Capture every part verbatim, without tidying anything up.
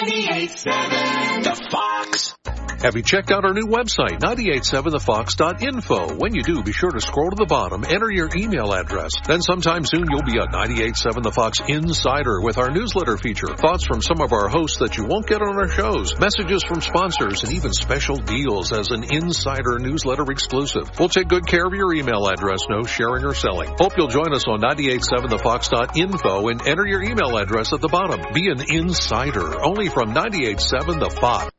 ninety-eight point seven The Fox. Have you checked out our new website, ninety-eight seven the fox dot info? When you do, be sure to scroll to the bottom, enter your email address. Then sometime soon you'll be a ninety-eight point seven The Fox insider with our newsletter feature. Thoughts from some of our hosts that you won't get on our shows, messages from sponsors, and even special deals as an insider newsletter exclusive. We'll take good care of your email address, no sharing or selling. Hope you'll join us on ninety-eight point seven the fox dot info and enter your email address at the bottom. Be an insider, only from ninety-eight point seven The Fox.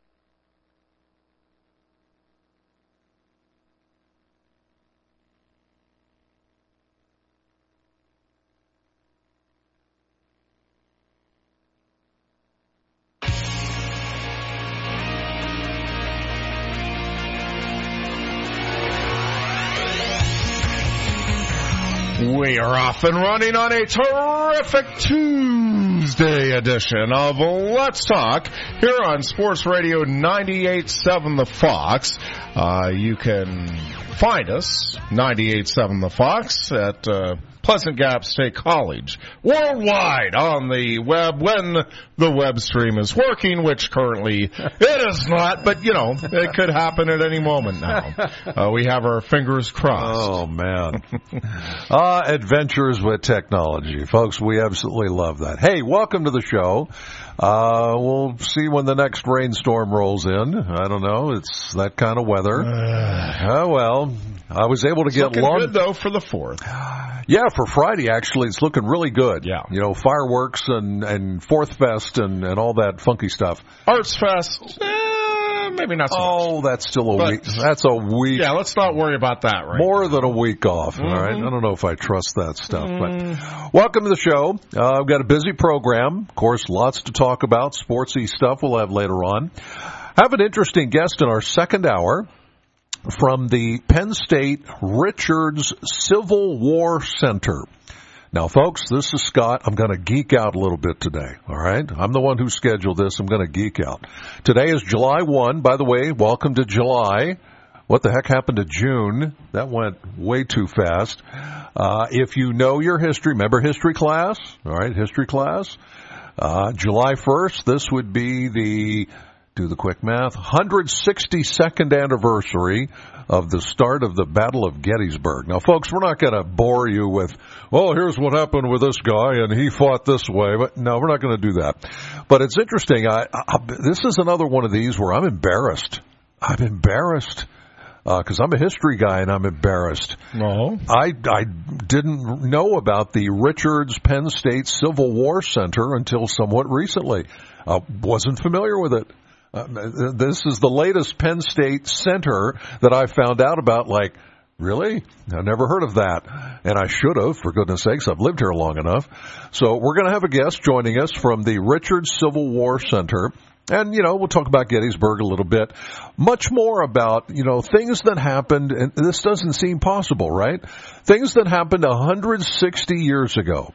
We are off and running on a terrific Tuesday edition of Let's Talk here on Sports Radio ninety-eight point seven The Fox. Uh, you can find us, ninety-eight point seven The Fox, at uh, Pleasant Gap State College, worldwide on the web when the web stream is working, which currently it is not, but, you know, it could happen at any moment now. Uh, we have our fingers crossed. Oh, man. uh, adventures with technology. Folks, we absolutely love that. Hey, welcome to the show. Uh, we'll see when the next rainstorm rolls in. I don't know. It's that kind of weather. Uh, oh, well, I was able to it's get looking long. good, though, for the fourth. Yeah, for Friday, actually, it's looking really good. Yeah. You know, fireworks and, and Fourth Fest and, and all that funky stuff. Arts Fest, eh, maybe not so Oh, much. that's still a But, week. That's a week. Yeah, let's not worry about that right More now. than a week off, Mm-hmm. all right? I don't know if I trust that stuff. Mm. But welcome to the show. Uh, we've got a busy program. Of course, lots to talk about. Sportsy stuff we'll have later on. Have an interesting guest in our second hour from the Penn State Richards Civil War Center. Now, folks, this is Scott. I'm going to geek out a little bit today, all right? I'm the one who scheduled this. I'm going to geek out. Today is July first. By the way, welcome to July. What the heck happened to June? That went way too fast. Uh, if you know your history, remember history class? All right, history class. Uh, July first, this would be the, do the quick math, one hundred sixty-second anniversary of the start of the Battle of Gettysburg. Now, folks, we're not going to bore you with, well, here's what happened with this guy, and he fought this way. But no, we're not going to do that. But it's interesting. I, I, this is another one of these where I'm embarrassed. I'm embarrassed because uh, I'm a history guy, and I'm embarrassed. No. I, I didn't know about the Richards Penn State Civil War Center until somewhat recently. I wasn't familiar with it. Uh, this is the latest Penn State Center that I found out about, like, really? I never heard of that. And I should have, for goodness sakes. I've lived here long enough. So we're going to have a guest joining us from the Richards Civil War Center. And, you know, we'll talk about Gettysburg a little bit. Much more about, you know, things that happened, and this doesn't seem possible, right? Things that happened one hundred sixty years ago.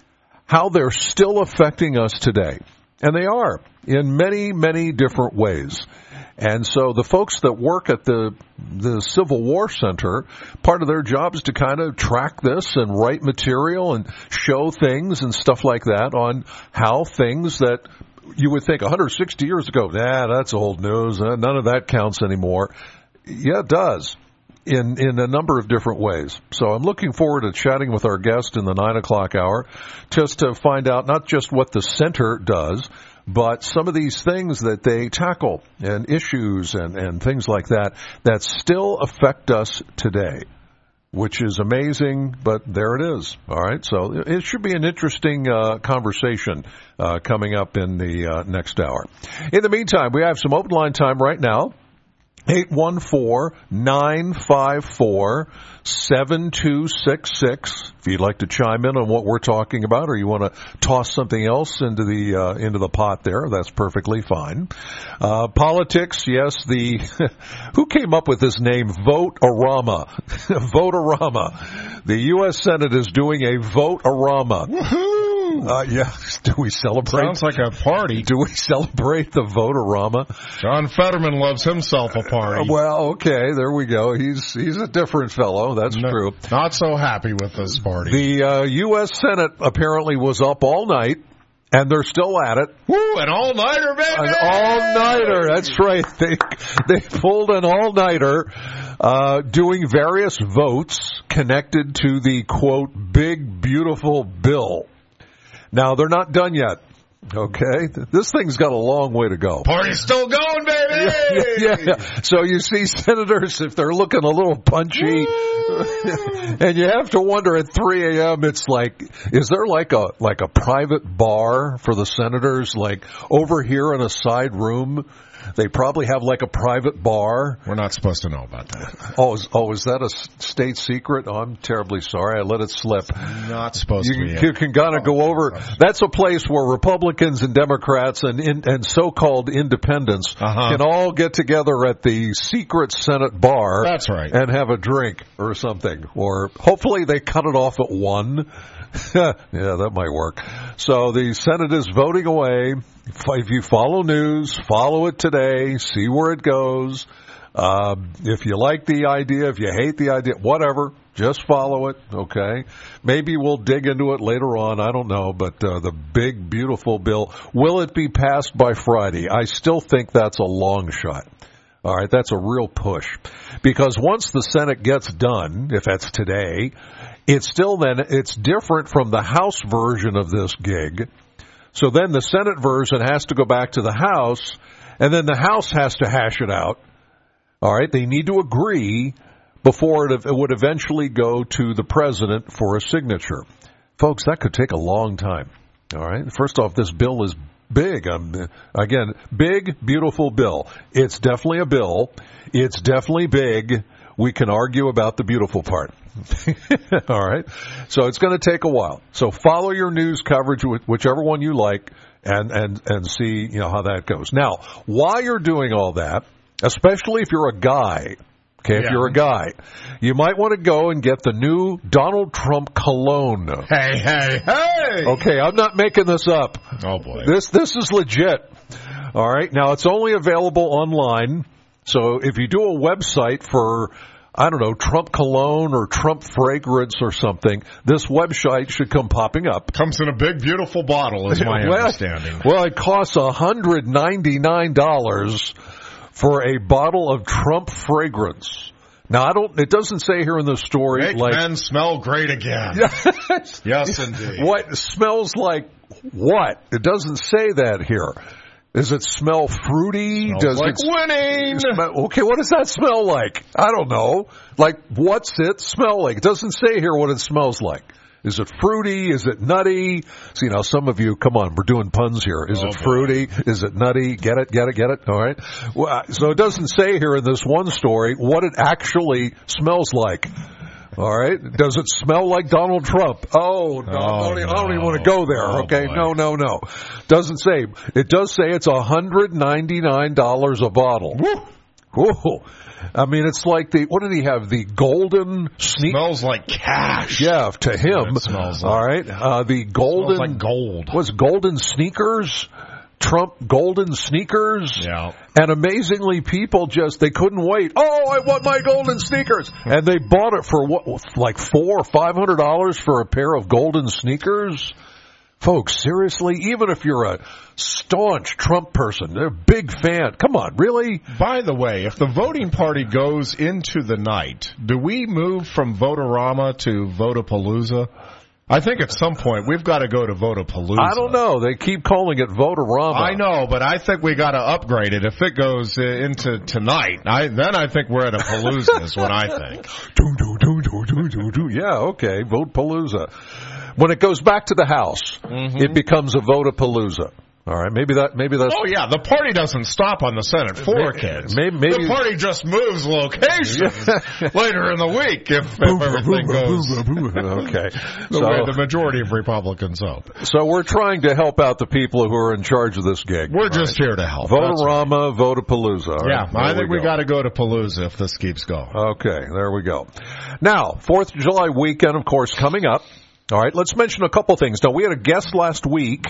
How they're still affecting us today. And they are, in many, many different ways. And so the folks that work at the the Civil War Center, part of their job is to kind of track this and write material and show things and stuff like that on how things that you would think one hundred sixty years ago, nah, that's old news, none of that counts anymore. Yeah, it does. In, in a number of different ways. So I'm looking forward to chatting with our guest in the nine o'clock hour just to find out not just what the center does, but some of these things that they tackle and issues and, and things like that that still affect us today, which is amazing, but there it is. All right, so it should be an interesting uh, conversation uh, coming up in the uh, next hour. In the meantime, we have some open line time right now. eight one four, nine five four, seven two six six. If you'd like to chime in on what we're talking about, or you want to toss something else into the uh, into the pot there, that's perfectly fine. Uh, politics, yes. The who came up with this name, Vote-A-Rama? Vote-A-Rama. The U S Senate is doing a Vote-A-Rama. Woohoo! Uh, yeah. Do we celebrate? Sounds like a party. Do we celebrate the Vote-A-Rama? John Fetterman loves himself a party. Uh, well, okay, there we go. He's he's a different fellow. That's no, true. Not so happy with this party. The uh, U S Senate apparently was up all night And they're still at it. Woo, an all-nighter, baby! An all-nighter, that's right. They they pulled an all-nighter uh, doing various votes connected to the, quote, big, beautiful bill. Now, they're not done yet. Okay, this thing's got a long way to go. Party's still going, baby! Yeah, yeah, yeah. So you see senators, if they're looking a little punchy, and you have to wonder at three a.m., it's like, is there like a like a private bar for the senators? Like over here in a side room, they probably have like a private bar. We're not supposed to know about that. Oh, is, oh, is that a state secret? Oh, I'm terribly sorry. I let it slip. Not supposed you, to be. You can kind of go over. That's a place where Republicans and Democrats and in, and so-called independents uh-huh. can all get together at the secret Senate bar. That's right. And have a drink or something. Or hopefully they cut it off at one. Yeah, that might work. So the Senate is voting away. If you follow news, follow it today, see where it goes. Uh, if you like the idea, if you hate the idea, whatever, just follow it, okay? Maybe we'll dig into it later on, I don't know, but uh, the big, beautiful bill, will it be passed by Friday? I still think that's a long shot. All right, that's a real push. Because once the Senate gets done, if that's today, it's still then, it's different from the House version of this gig. So then the Senate version has to go back to the House, and then the House has to hash it out. All right, they need to agree before it, it would eventually go to the president for a signature. Folks, that could take a long time. All right, first off, this bill is big. Um, again, big, beautiful bill. It's definitely a bill. It's definitely big. We can argue about the beautiful part. All right. So it's going to take a while. So follow your news coverage, whichever one you like, and, and, and see, you know, how that goes. Now, while you're doing all that, especially if you're a guy, okay, if yeah. you're a guy, you might want to go and get the new Donald Trump cologne. Hey, hey, hey! Okay, I'm not making this up. Oh, boy. This, this is legit. All right. Now, it's only available online. So if you do a website for, I don't know, Trump cologne or Trump fragrance or something, this website should come popping up. Comes in a big, beautiful bottle, is my well, understanding. Well, it costs one hundred ninety-nine dollars for a bottle of Trump fragrance. Now, I don't. It doesn't say here in the story. Make like, men smell great again. Yes, indeed. What smells like what? It doesn't say that here. Does it smell fruity? Smells Does like it winning. Smell, okay, what does that smell like? I don't know. Like, what's it smell like? It doesn't say here what it smells like. Is it fruity? Is it nutty? See, now some of you, come on, we're doing puns here. Is oh, it fruity? Boy. Is it nutty? Get it, get it, get it? All right. Well, so it doesn't say here in this one story what it actually smells like. All right. Does it smell like Donald Trump? Oh, no, oh, I, don't even, no. I don't even want to go there. Oh, okay. boy. No, no, no. Doesn't say. It does say it's one hundred ninety-nine dollars a bottle. Woo. Whoa. I mean, it's like the, what did he have? The golden sneak. Smells like cash. Yeah, to him. It smells like. All right. Uh, the golden. Smells like gold. Was golden sneakers? Trump golden sneakers. Yeah. And amazingly, people just, they couldn't wait. Oh, I want my golden sneakers. And they bought it for what, like four or five hundred dollars for a pair of golden sneakers? Folks, seriously, even if you're a staunch Trump person, they're a big fan. Come on, really? By the way, if the voting party goes into the night, do we move from Votorama to Votapalooza? I think at some point we've got to go to Votapalooza. I don't know. They keep calling it Votorama. I know, but I think we got to upgrade it. If it goes uh, into tonight, I, then I think we're at a Palooza is what I think. do, do, do, do, do, do, do. Yeah, okay, Votapalooza. When it goes back to the House, mm-hmm. it becomes a Votapalooza. All right, maybe that, maybe that's. Oh yeah, the party doesn't stop on the Senate floor, maybe, kids. Maybe, maybe the party just moves locations later in the week if, if everything goes. Okay, the so, way the majority of Republicans hope. So we're trying to help out the people who are in charge of this gig. We're just right? here to help. Votorama, right. Votapalooza. Yeah, right, I think we, we got to go to Palooza if this keeps going. Okay, there we go. Now, fourth of July weekend, of course, coming up. All right, let's mention a couple things. Now, we had a guest last week.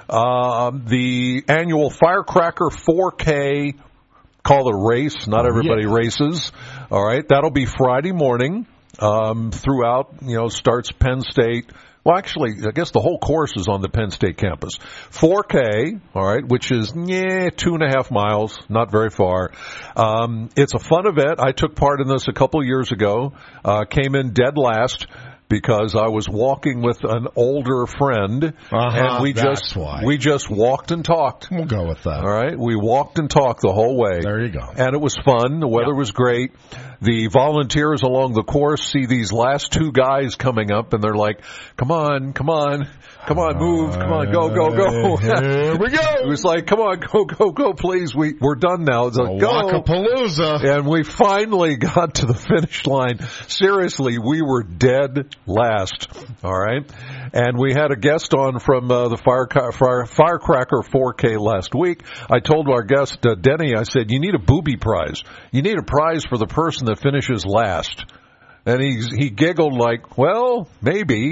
Uh, the annual Firecracker four K, call it a race. Not everybody yeah. races. All right, that'll be Friday morning um, throughout, you know, starts Penn State. Well, actually, I guess the whole course is on the Penn State campus. four K, all right, which is yeah, two and a half miles, not very far. Um, it's a fun event. I took part in this a couple years ago. Uh, came in dead last because I was walking with an older friend, uh-huh, and we that's just why. we just walked and talked. We'll go with that. All right, we walked and talked the whole way. There you go. And it was fun. The weather Yep. was great. The volunteers along the course see these last two guys coming up, and they're like, "Come on, come on, come on, move, come on, go, go, go." Here we go. It was like, "Come on, go, go, go, please. We we're done now." It's like, go. Walkapalooza. And we finally got to the finish line. Seriously, we were dead last. All right. And we had a guest on from uh, the fire, fire, Firecracker four K last week. I told our guest, uh, Denny, I said, you need a booby prize. You need a prize for the person that finishes last. And he he giggled like, well, maybe.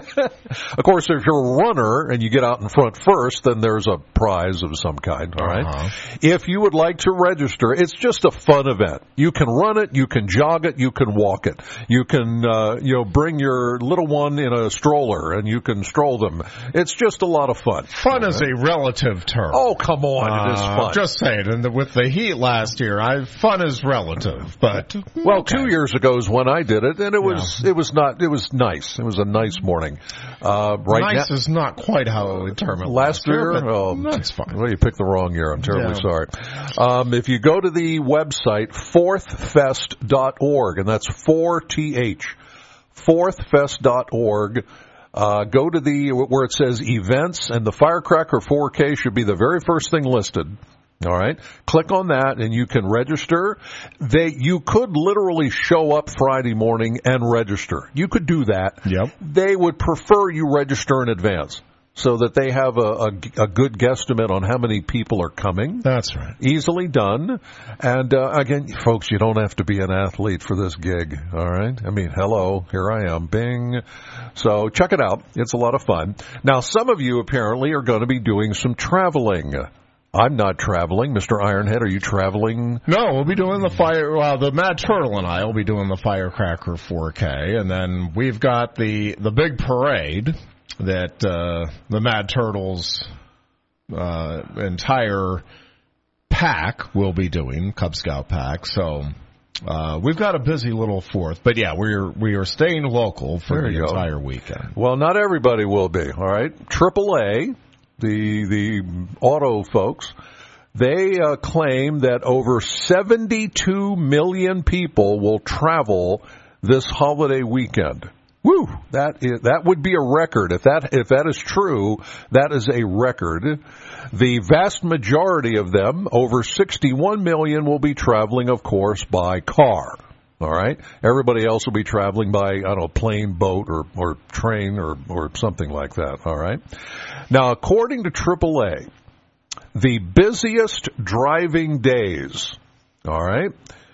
Of course, if you're a runner and you get out in front first, then there's a prize of some kind, all right? Uh-huh. If you would like to register, it's just a fun event. You can run it, you can jog it, you can walk it. You can, uh, you know, bring your little one in a stroller and you can stroll them. It's just a lot of fun. Fun is a relative term. Oh, come on, it is Uh, fun. Just saying, and the, with the heat last year, I fun is relative, but Well, okay. two years ago is when I did it, and it was it was not it was nice. It was a nice morning. Uh, right nice now, is not quite how I would term it. last year, but oh, that's fine. Well, you picked the wrong year. I'm terribly Yeah. sorry. Um, if you go to the website fourth fest dot org, and that's four T H, fourth fest dot org. Uh, go to the where it says events, and the Firecracker four K should be the very first thing listed. All right. Click on that and you can register. They, you could literally show up Friday morning and register. You could do that. Yep. They would prefer you register in advance so that they have a, a, a good guesstimate on how many people are coming. That's right. Easily done. And, uh, again, folks, you don't have to be an athlete for this gig. All right. I mean, hello, here I am. Bing. So check it out. It's a lot of fun. Now, some of you apparently are going to be doing some traveling. I'm not traveling. Mister Ironhead, are you traveling? No, we'll be doing the fire. Well, the Mad Turtle and I will be doing the Firecracker four K, and then we've got the the big parade that uh, the Mad Turtles uh, entire pack will be doing, Cub Scout pack. So uh, we've got a busy little fourth, but yeah, we're we are staying local for There the you go. entire weekend. Well, not everybody will be. All right, triple A. The the auto folks, they uh, claim that over seventy-two million people will travel this holiday weekend. Woo! That is, that would be a record. If that if that is true, that is a record. The vast majority of them, over sixty-one million, will be traveling, of course, by car. All right. Everybody else will be traveling by, I don't know, plane, boat, or, or train, or, or something like that. All right. Now, according to triple A, the busiest driving days, all right,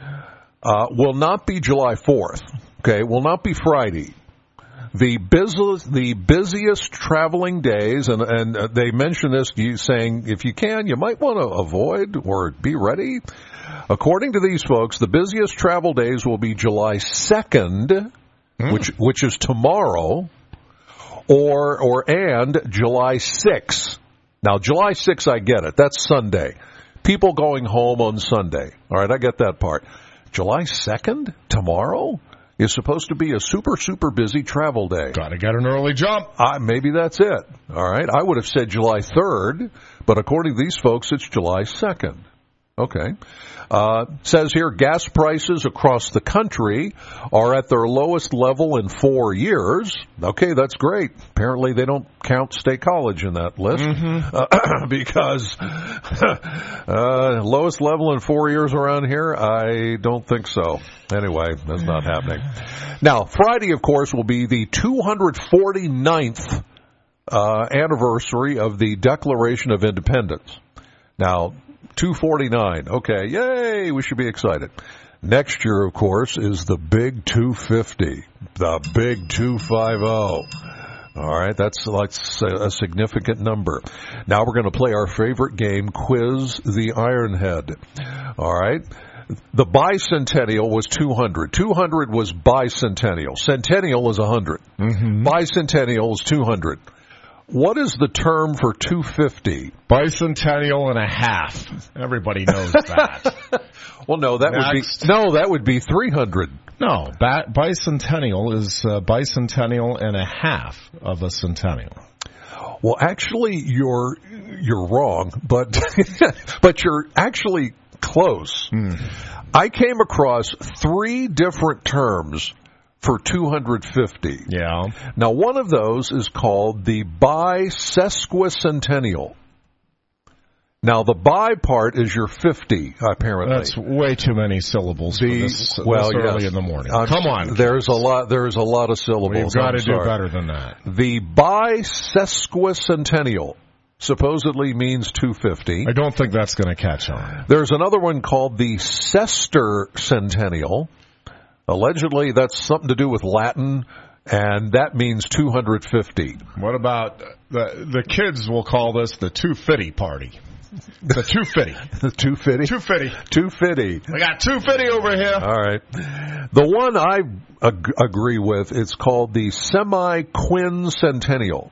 uh, will not be July fourth. Okay. Will not be Friday. The busiest, the busiest traveling days, and, and uh, they mention this, you saying, if you can, you might want to avoid or be ready. According to these folks, the busiest travel days will be July second, mm. which which is tomorrow, or or and July sixth. Now, July sixth, I get it. That's Sunday. People going home on Sunday. All right, I get that part. July second, tomorrow, is supposed to be a super, super busy travel day. Got to get an early jump. Uh, maybe that's it. All right. I would have said July third, but according to these folks, it's July second. Okay. Uh, says here gas prices across the country are at their lowest level in four years. Okay, that's great. Apparently they don't count State College in that list mm-hmm. uh, because uh, lowest level in four years around here, I don't think so. Anyway, that's not happening. Now, Friday, of course, will be the two hundred forty-ninth uh, anniversary of the Declaration of Independence. Now, two forty-nine. Okay, yay, we should be excited. Next year, of course, is the big two fifty, the big two fifty. All right, that's like a significant number. Now we're going to play our favorite game, Quiz the Ironhead. All right. The bicentennial was two hundred. two hundred was bicentennial. Centennial is one hundred. Mm-hmm. Bicentennial is two hundred. What is the term for two hundred fifty? Bicentennial and a half. Everybody knows that. Well, no, that Next. would be no, that would be three hundred. No, ba- bicentennial is uh, bicentennial and a half of a centennial. Well, actually, you're you're wrong, but but you're actually close. Mm. I came across three different terms for two hundred fifty. Yeah. Now, one of those is called the bisesquicentennial. Now, the bi part is your fifty, apparently. That's way too many syllables the, for this, well, this early yes. in the morning. Uh, Come on. There's a lot. There's a lot of syllables. We've got I'm to do sorry. better than that. The bisesquicentennial supposedly means two hundred fifty. I don't think that's going to catch on. There's another one called the sestercennial. Allegedly, that's something to do with Latin, and that means two hundred fifty. What about the the kids will call this the two fifty party? The two fifty. The two fifty? two fifty. two fifty. We got two fifty over here. All right. The one I ag- agree with, it's called the semi-quincentennial.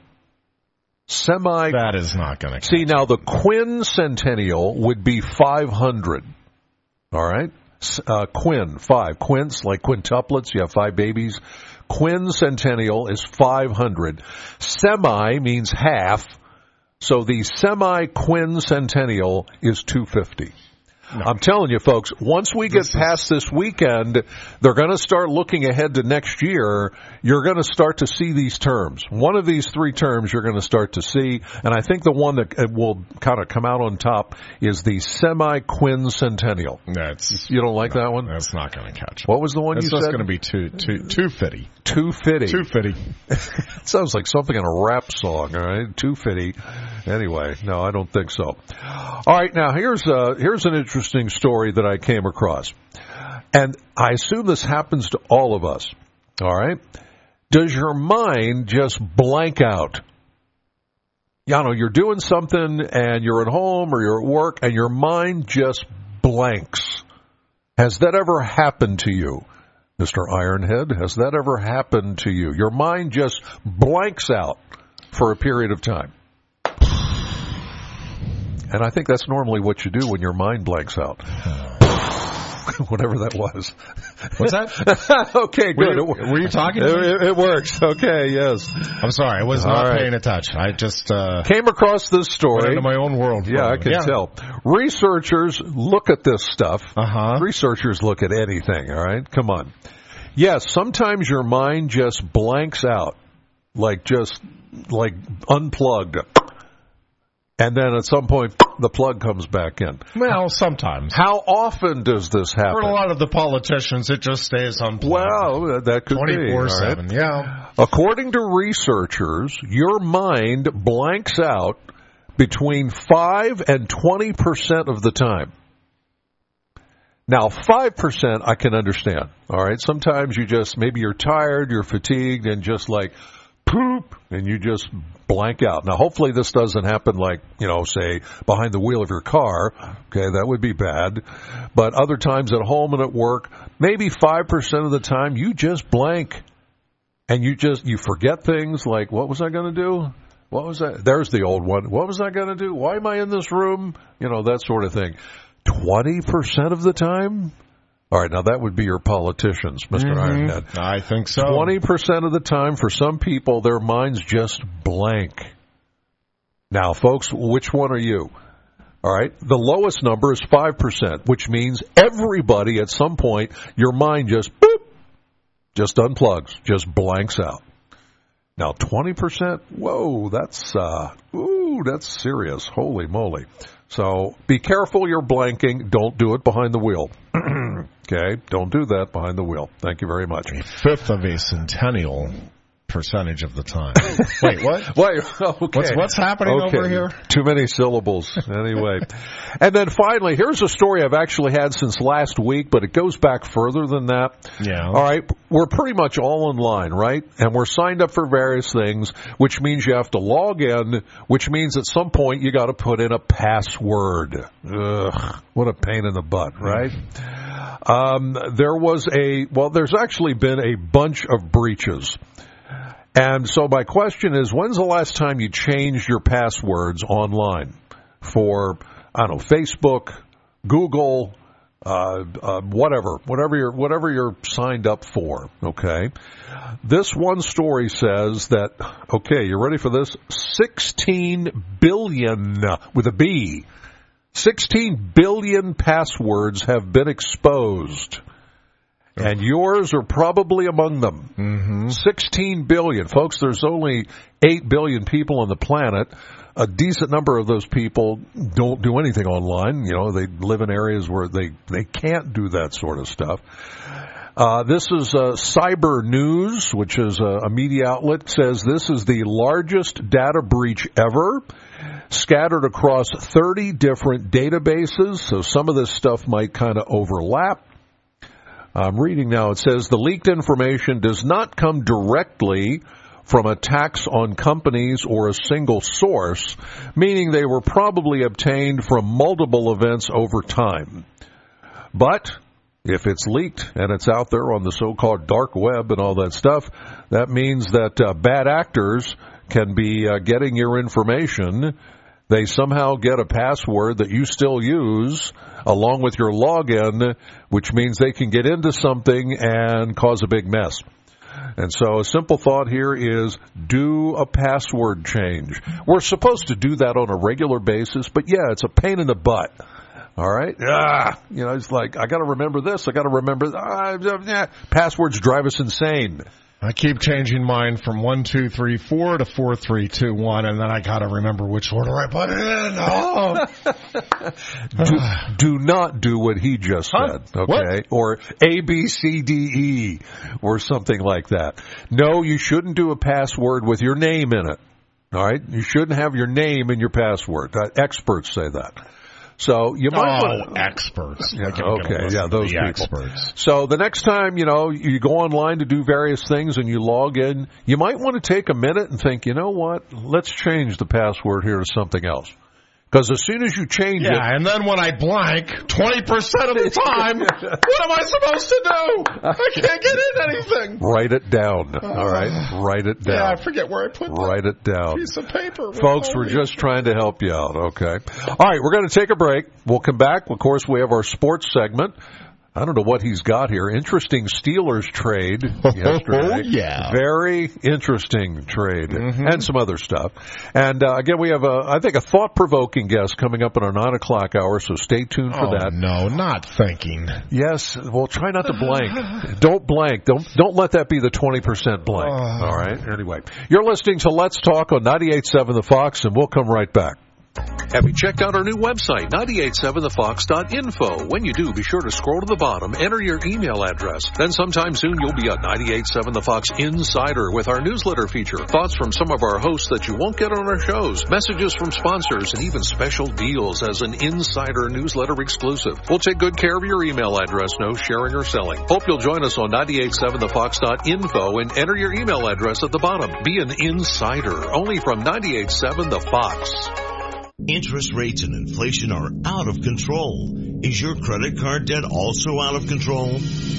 Semi. That is not going to See, now the quincentennial would be five hundred. All right? Uh, quin, five. Quints, like quintuplets, you have five babies. Quincentennial is five hundred. Semi means half, so the semi-quincentennial is two hundred fifty. No. I'm telling you, folks, once we get past this weekend, they're going to start looking ahead to next year. You're going to start to see these terms. One of these three terms you're going to start to see, and I think the one that will kind of come out on top is the semi-quincentennial. That's, you don't like no, that one? That's not going to catch. What was the one it's you said? It's just going to be two, two, two fifty. two fifty. two fifty. It sounds like something in a rap song, all right? two fifty. Anyway, no, I don't think so. All right, now here's uh, here's an interesting story that I came across. And I assume this happens to all of us, all right? Does your mind just blank out? You know, you're doing something and you're at home or you're at work and your mind just blanks. Has that ever happened to you? Mister Ironhead, has that ever happened to you? Your mind just blanks out for a period of time. And I think that's normally what you do when your mind blanks out. Whatever that was. What's that? Okay, good. Were you, were you talking to it, me? It, it works. Okay, yes. I'm sorry. I was All not right. paying attention. I just uh, came across this story. went into my own world. Yeah, I can yeah. tell. Researchers look at this stuff. Uh-huh. Researchers look at anything, all right? Come on. Yes, sometimes your mind just blanks out, like just like unplugged. And then at some point, the plug comes back in. Well, sometimes. How often does this happen? For a lot of the politicians, it just stays unplugged. Well, that could be. twenty-four seven, right? yeah. According to researchers, your mind blanks out between five and twenty percent of the time. Now, five percent I can understand, all right? Sometimes you just, maybe you're tired, you're fatigued, and just like, poop, and you just blank out. Now, hopefully this doesn't happen like, you know, say, behind the wheel of your car. Okay, that would be bad. But other times at home and at work, maybe five percent of the time, you just blank. And you just, you forget things like, what was I going to do? What was that? There's the old one. What was I going to do? Why am I in this room? You know, that sort of thing. twenty percent of the time? All right, now that would be your politicians, Mister Mm-hmm. Ironhead. I think so. twenty percent of the time, for some people, their minds just blank. Now, folks, which one are you? All right, the lowest number is five percent, which means everybody at some point, your mind just, boop, just unplugs, just blanks out. Now, twenty percent, whoa, that's, uh, ooh, that's serious. Holy moly. So be careful you're blanking. Don't do it behind the wheel. Okay? Don't do that behind the wheel. Thank you very much. A fifth of a centennial percentage of the time. Wait, what? Wait, okay. What's, what's happening okay. over here? Too many syllables. Anyway. And then finally, here's a story I've actually had since last week, but it goes back further than that. Yeah. All right. We're pretty much all in line, right? And we're signed up for various things, which means you have to log in, which means at some point you got to put in a password. Ugh, what a pain in the butt, right? Um, there was a, well, there's actually been a bunch of breaches. And so my question is, when's the last time you changed your passwords online for, I don't know, Facebook, Google, uh, uh, whatever, whatever you're, whatever you're signed up for, okay? This one story says that, okay, you ready for this? sixteen billion, with a B, sixteen billion passwords have been exposed. And yours are probably among them. Mm-hmm. sixteen billion. Folks, there's only eight billion people on the planet. A decent number of those people don't do anything online. You know, they live in areas where they, they can't do that sort of stuff. Uh, this is uh, Cyber News, which is a, a media outlet, says this is the largest data breach ever, scattered across thirty different databases. So some of this stuff might kind of overlap. I'm reading now. It says the leaked information does not come directly from attacks on companies or a single source, meaning they were probably obtained from multiple events over time. But if it's leaked and it's out there on the so-called dark web and all that stuff, that means that uh, bad actors can be uh, getting your information. They somehow get a password that you still use along with your login, which means they can get into something and cause a big mess. And so a simple thought here is do a password change. We're supposed to do that on a regular basis, but yeah, it's a pain in the butt. All right? Ah, you know, it's like, I got to remember this, I got to remember ah, yeah. Passwords drive us insane. I keep changing mine from one, two, three, four to four, three, two, one, and then I gotta remember which order I put it in. Oh. do, do not do what he just Huh? said, okay? What? Or A, B, C, D, E, or something like that. No, you shouldn't do a password with your name in it. All right? You shouldn't have your name in your password. Uh, experts say that. So you might oh, want experts. Yeah, Like, I'm gonna okay, listen yeah, to those the people. experts. So the next time, you know, you go online to do various things and you log in, you might want to take a minute and think, you know what, let's change the password here to something else. Because as soon as you change yeah, it... Yeah, and then when I blank, twenty percent of the time, what am I supposed to do? I can't get in anything. Write it down, all right? Write it down. Yeah, I forget where I put that Write it down. piece of paper. Folks, we're just trying to help you out, okay? All right, we're going to take a break. We'll come back. Of course, we have our sports segment. I don't know what he's got here. Interesting Steelers trade yesterday. Oh, yeah. Very interesting trade. Mm-hmm. And some other stuff. And, uh, again, we have, a, I think, a thought-provoking guest coming up in our nine o'clock hour, so stay tuned for oh, that. no, not thinking. Yes, well, try not to blank. Don't blank. Don't don't let that be the twenty percent blank. Oh. All right? Anyway, you're listening to Let's Talk on ninety-eight point seven The Fox, and we'll come right back. Have you checked out our new website, ninety-eight seven the fox dot info? When you do, be sure to scroll to the bottom, enter your email address. Then sometime soon you'll be a ninety-eight point seven The Fox Insider with our newsletter feature. Thoughts from some of our hosts that you won't get on our shows, messages from sponsors, and even special deals as an Insider newsletter exclusive. We'll take good care of your email address, no sharing or selling. Hope you'll join us on ninety-eight point seven the fox dot info and enter your email address at the bottom. Be an Insider, only from ninety-eight point seven The Fox. Interest rates and inflation are out of control. Is your credit card debt also out of control?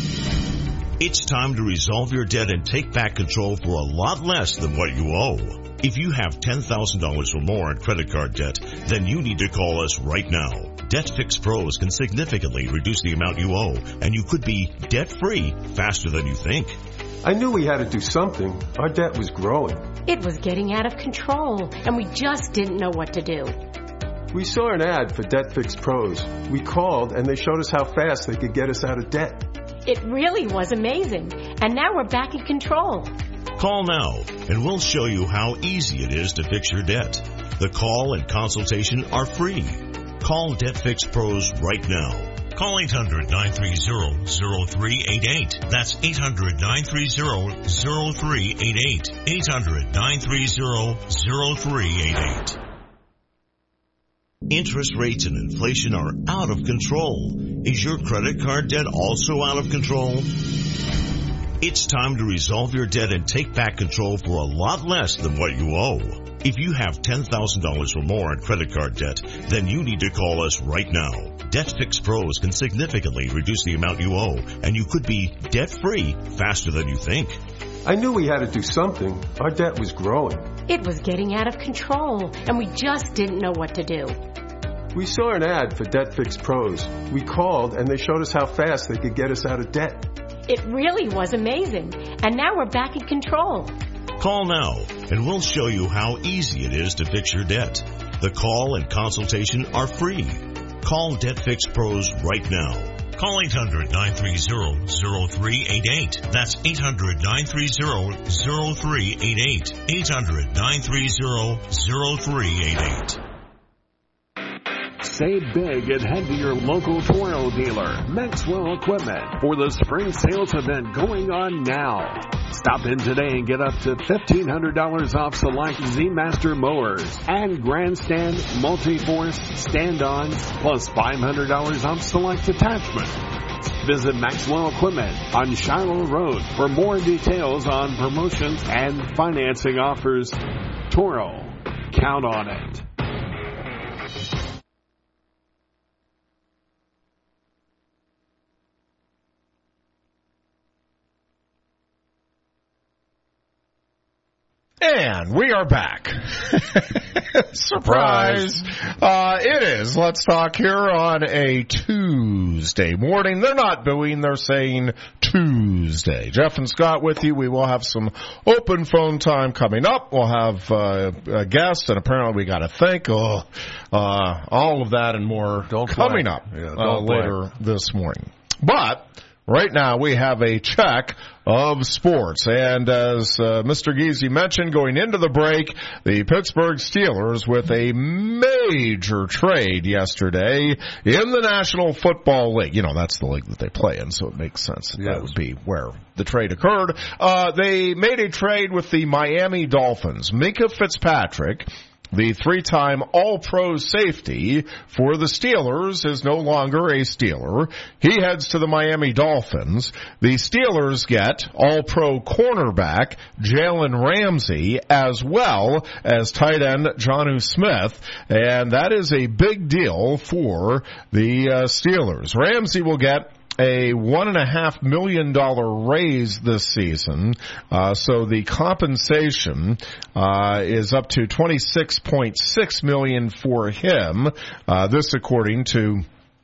It's time to resolve your debt and take back control for a lot less than what you owe. If you have ten thousand dollars or more in credit card debt, then you need to call us right now. Debt Fix Pros can significantly reduce the amount you owe, and you could be debt-free faster than you think. I knew we had to do something. Our debt was growing. It was getting out of control, and we just didn't know what to do. We saw an ad for Debt Fix Pros. We called, and they showed us how fast they could get us out of debt. It really was amazing, and now we're back in control. Call now, and we'll show you how easy it is to fix your debt. The call and consultation are free. Call Debt Fix Pros right now. Call eight hundred, nine three zero, zero three eight eight. That's eight hundred, nine three zero, zero three eight eight. eight hundred, nine three zero, zero three eight eight. Interest rates and inflation are out of control. Is your credit card debt also out of control? It's time to resolve your debt and take back control for a lot less than what you owe. If you have ten thousand dollars or more in credit card debt, then you need to call us right now. DebtFix Pros can significantly reduce the amount you owe, and you could be debt-free faster than you think. I knew we had to do something. Our debt was growing. It was getting out of control, and we just didn't know what to do. We saw an ad for DebtFix Pros. We called, and they showed us how fast they could get us out of debt. It really was amazing, and now we're back in control. Call now, and we'll show you how easy it is to fix your debt. The call and consultation are free. Call DebtFix Pros right now. Call eight hundred, nine three zero, zero three eight eight. That's eight hundred, nine three zero, zero three eight eight. eight hundred, nine three zero, zero three eight eight. Save big and head to your local Toro dealer, Maxwell Equipment, for the spring sales event going on now. Stop in today and get up to fifteen hundred dollars off select Z-Master mowers and Grandstand multi-force stand-ons, plus five hundred dollars off select attachments. Visit Maxwell Equipment on Shiloh Road for more details on promotions and financing offers. Toro, count on it. And we are back. Surprise. Uh, it is. Let's talk here on a Tuesday morning. They're not booing. They're saying Tuesday. Jeff and Scott with you. We will have some open phone time coming up. We'll have uh, a guest, and apparently we got to think. Oh, uh, all of that and more don't coming play. up yeah, uh, later this morning. But right now, we have a check of sports. And as uh, Mister Giese mentioned, going into the break, the Pittsburgh Steelers with a major trade yesterday in the National Football League. You know, that's the league that they play in, so it makes sense that, yes. that would be where the trade occurred. Uh, they made a trade with the Miami Dolphins. Minkah Fitzpatrick, the three-time All-Pro safety for the Steelers, is no longer a Steeler. He heads to the Miami Dolphins. The Steelers get All-Pro cornerback Jalen Ramsey, as well as tight end Jonnu Smith, and that is a big deal for the uh, Steelers. Ramsey will get a one and a half million dollar raise this season, uh, so the compensation uh, is up to twenty-six point six million for him. Uh, this, according to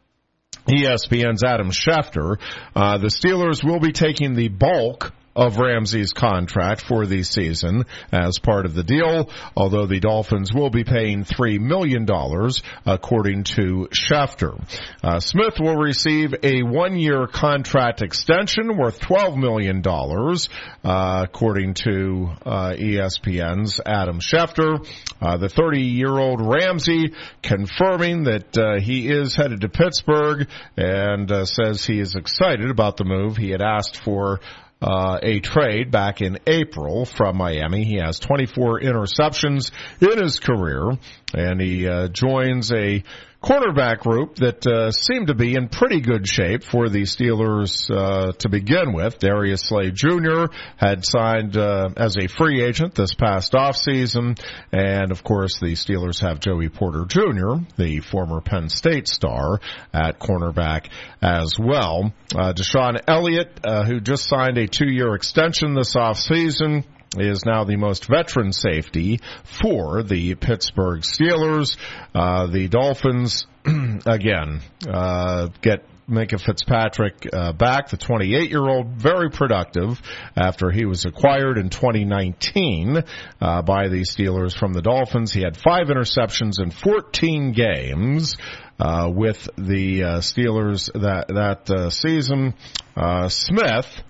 E S P N's Adam Schefter. Uh, the Steelers will be taking the bulk of Ramsey's contract for the season as part of the deal, although the Dolphins will be paying three million dollars, according to Schefter. Uh, Smith will receive a one-year contract extension worth twelve million dollars, uh, according to uh, E S P N's Adam Schefter. Uh, the thirty-year-old Ramsey confirming that uh, he is headed to Pittsburgh and uh, says he is excited about the move. He had asked for Uh, a trade back in April from Miami. He has twenty-four interceptions in his career, and he uh, joins a cornerback group that uh, seemed to be in pretty good shape for the Steelers uh, to begin with. Darius Slay Junior had signed uh, as a free agent this past offseason, and of course the Steelers have Joey Porter Junior, the former Penn State star, at cornerback as well. Uh, Deshaun Elliott, uh, who just signed a two-year extension this offseason, is now the most veteran safety for the Pittsburgh Steelers. Uh, the Dolphins, again, uh, get Minkah Fitzpatrick uh, back, the twenty-eight-year-old, very productive after he was acquired in twenty nineteen uh, by the Steelers from the Dolphins. He had five interceptions in fourteen games uh, with the uh, Steelers that, that uh, season. Uh, Smith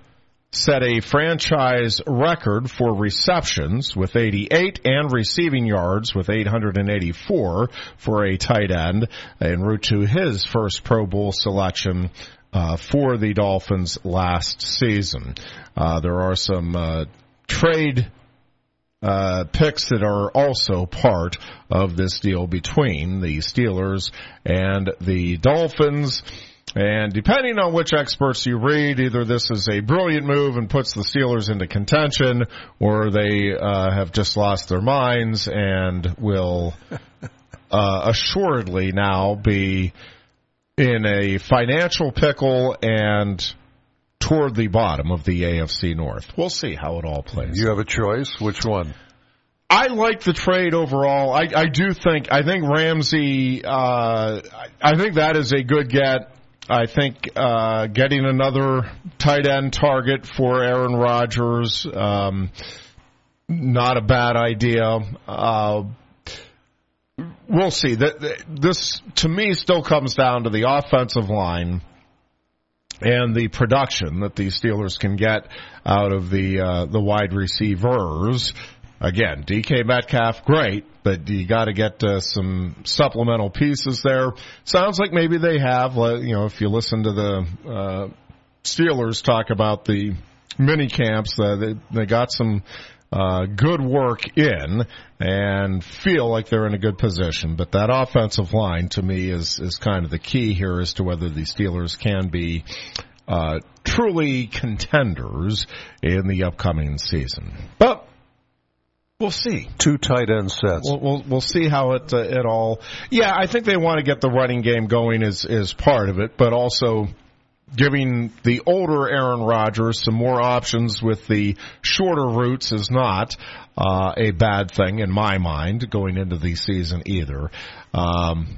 set a franchise record for receptions with eighty-eight and receiving yards with eight hundred eighty-four for a tight end en route to his first Pro Bowl selection uh, for the Dolphins last season. Uh, there are some uh, trade uh, picks that are also part of this deal between the Steelers and the Dolphins. And depending on which experts you read, either this is a brilliant move and puts the Steelers into contention, or they uh, have just lost their minds and will uh, assuredly now be in a financial pickle and toward the bottom of the A F C North. We'll see how it all plays. You have a choice. Which one? I like the trade overall. I, I do think, I think Ramsey, uh, I think that is a good get. I think uh, getting another tight end target for Aaron Rodgers, um, not a bad idea. Uh, we'll see. This, to me, still comes down to the offensive line and the production that the Steelers can get out of the uh, the wide receivers. Again, D K Metcalf, great, but you got to get uh, some supplemental pieces there. Sounds like maybe they have. You know, if you listen to the uh, Steelers talk about the mini camps, uh, they, they got some uh, good work in and feel like they're in a good position. But that offensive line, to me, is is kind of the key here as to whether the Steelers can be uh, truly contenders in the upcoming season. But we'll see. Two tight end sets. We'll we'll, we'll see how it uh, it all. Yeah, I think they want to get the running game going is is part of it, but also giving the older Aaron Rodgers some more options with the shorter routes is not uh, a bad thing in my mind going into the season either. Um,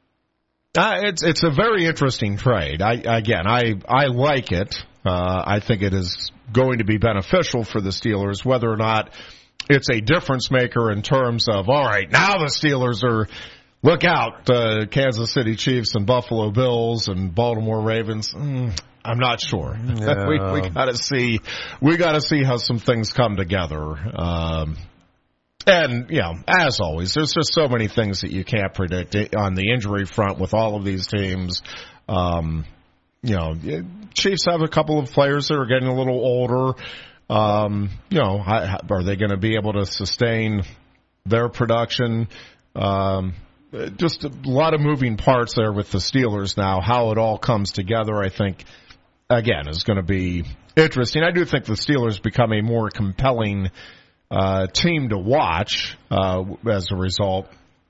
uh, it's it's a very interesting trade. I again, I I like it. Uh, I think it is going to be beneficial for the Steelers, whether or not it's a difference maker in terms of, all right, now the Steelers are, look out, uh, Kansas City Chiefs and Buffalo Bills and Baltimore Ravens. Mm, I'm not sure. Yeah. we we got to see, we got to see how some things come together. Um, and, you know, as always, there's just so many things that you can't predict on the injury front with all of these teams. Um, you know, Chiefs have a couple of players that are getting a little older. Um, you know, are they going to be able to sustain their production? Um, just a lot of moving parts there with the Steelers now. How it all comes together, I think, again, is going to be interesting. I do think the Steelers become a more compelling uh, team to watch uh, as a result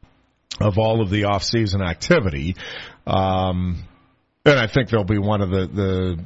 of all of the off-season activity. Um, and I think they'll be one of the, the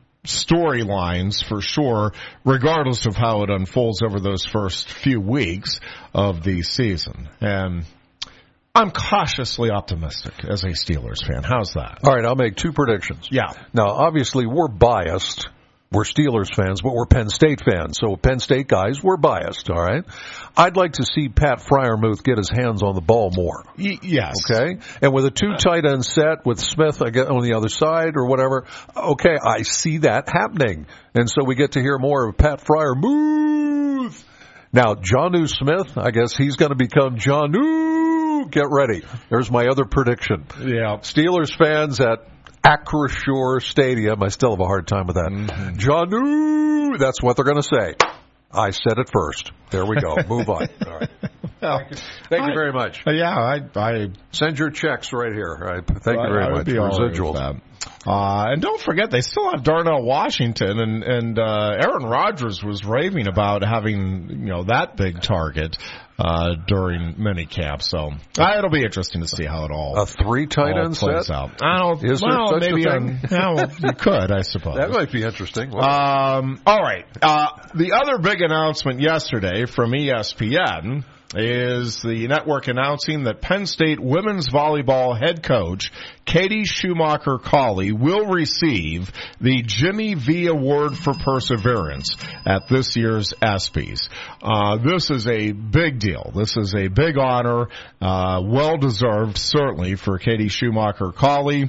storylines for sure, regardless of how it unfolds over those first few weeks of the season. And I'm cautiously optimistic as a Steelers fan. How's that? All right, I'll make two predictions. Yeah. Now, obviously, we're biased. We're Steelers fans, but we're Penn State fans. So Penn State guys, we're biased, all right? I'd like to see Pat Freiermuth get his hands on the ball more. Y- yes. Okay? And with a two tight end set with Smith I guess, on the other side or whatever, okay, I see that happening. And so we get to hear more of Pat Freiermuth. Now, Jonnu Smith, I guess he's going to become Jonnu. Get ready. There's my other prediction. Yeah. Steelers fans at Acrisure Stadium. I still have a hard time with that. Mm-hmm. Jonnu, that's what they're going to say. I said it first. There we go. Move on. All right. Well, thank you, thank you very much. Uh, yeah, I, I send your checks right here. All right. Thank I, you very I much. Be Residuals. Uh, and don't forget, they still have Darnell Washington, and and uh, Aaron Rodgers was raving about having you know that big target uh, during minicamp. So uh, it'll be interesting to see how it all a three tight end plays set. Out. I don't. Is well, there such maybe a thing? On, yeah, well, you could, I suppose. That might be interesting. Well, um, all right. Uh, the other big announcement yesterday from E S P N is the network announcing that Penn State women's volleyball head coach Katie Schumacher-Cawley will receive the Jimmy V Award for Perseverance at this year's ESPYs. Uh, this is a big deal. This is a big honor, uh, well-deserved, certainly, for Katie Schumacher-Cawley.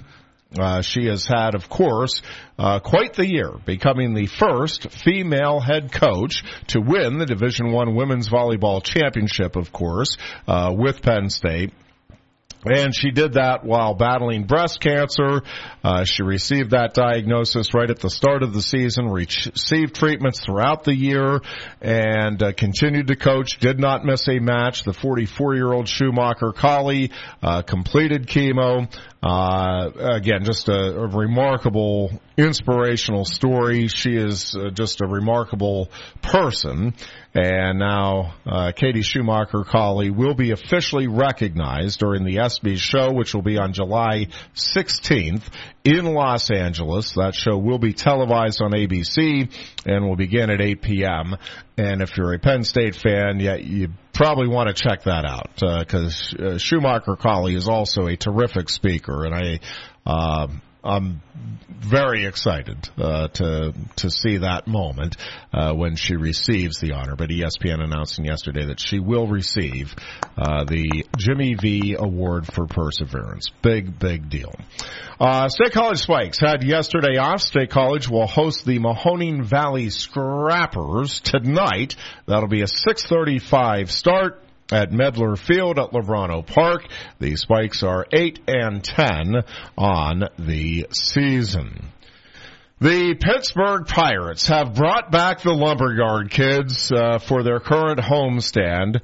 Uh, she has had, of course, uh, quite the year, becoming the first female head coach to win the Division I Women's Volleyball Championship, of course, uh, with Penn State. And she did that while battling breast cancer. Uh, she received that diagnosis right at the start of the season, received treatments throughout the year, and uh, continued to coach, did not miss a match. The forty-four-year-old Schumacher Collie uh, completed chemo. Uh, again, just a, a remarkable, inspirational story. She is uh, just a remarkable person. And now, uh, Katie Schumacher Collie will be officially recognized during the ESPYs show, which will be on July sixteenth in Los Angeles. That show will be televised on A B C and will begin at eight p.m. And if you're a Penn State fan, yeah, you probably want to check that out, because uh, uh, Schumacher Collie is also a terrific speaker, and I, uh, I'm very excited uh, to to see that moment uh, when she receives the honor. But E S P N announcing yesterday that she will receive uh, the Jimmy V Award for Perseverance. Big, big deal. Uh, State College Spikes had yesterday off. State College will host the Mahoning Valley Scrappers tonight. That'll be a six thirty-five start at Medler Field at Lavrano Park. The Spikes are eight and ten on the season. The Pittsburgh Pirates have brought back the Lumberyard kids uh, for their current homestand.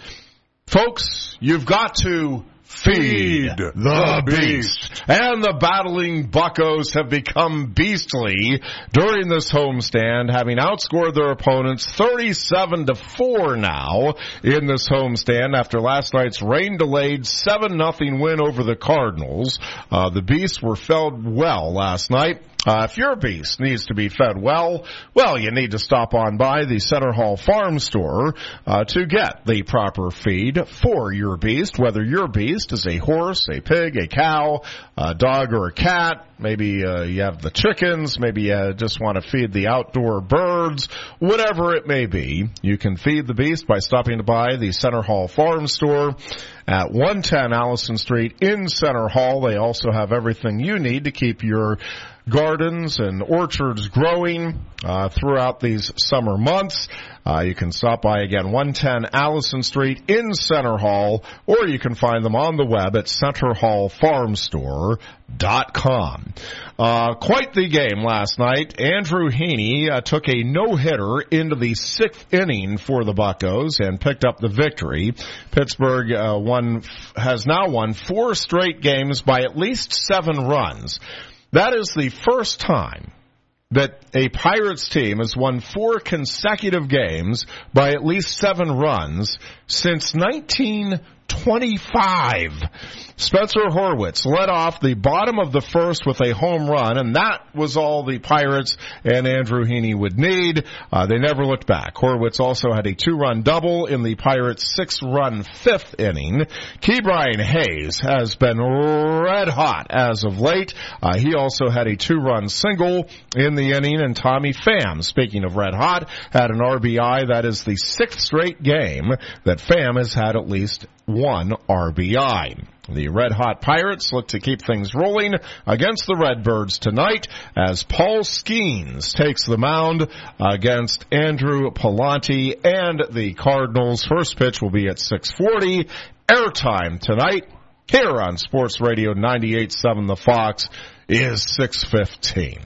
Folks, you've got to feed the beast. And the battling Buccos have become beastly during this homestand, having outscored their opponents thirty-seven to four now in this homestand after last night's rain-delayed seven nothing win over the Cardinals. Uh, the Beasts were fed well last night. Uh, if your beast needs to be fed well, well, you need to stop on by the Center Hall Farm Store uh, to get the proper feed for your beast, whether your beast is a horse, a pig, a cow, a dog, or a cat. Maybe uh, you have the chickens. Maybe you just want to feed the outdoor birds. Whatever it may be, you can feed the beast by stopping by the Center Hall Farm Store at one ten Allison Street in Center Hall. They also have everything you need to keep your gardens and orchards growing uh, throughout these summer months. Uh, you can stop by again, one ten Allison Street in Center Hall, or you can find them on the web at center hall farm store dot com. Uh, quite the game last night. Andrew Heaney uh, took a no-hitter into the sixth inning for the Buccos and picked up the victory. Pittsburgh uh, won, has now won four straight games by at least seven runs. That is the first time that a Pirates team has won four consecutive games by at least seven runs since nineteen twenty-five. Spencer Horwitz led off the bottom of the first with a home run, and that was all the Pirates and Andrew Heaney would need. Uh, they never looked back. Horwitz also had a two-run double in the Pirates' six-run fifth inning. Ke'Bryan Hayes has been red hot as of late. Uh, he also had a two-run single in the inning, and Tommy Pham, speaking of red hot, had an R B I. That is the sixth straight game that Pham has had at least one R B I. The red-hot Pirates look to keep things rolling against the Redbirds tonight as Paul Skeens takes the mound against Andrew Palante and the Cardinals. First pitch will be at six forty. Airtime tonight here on Sports Radio ninety-eight point seven The Fox is six fifteen.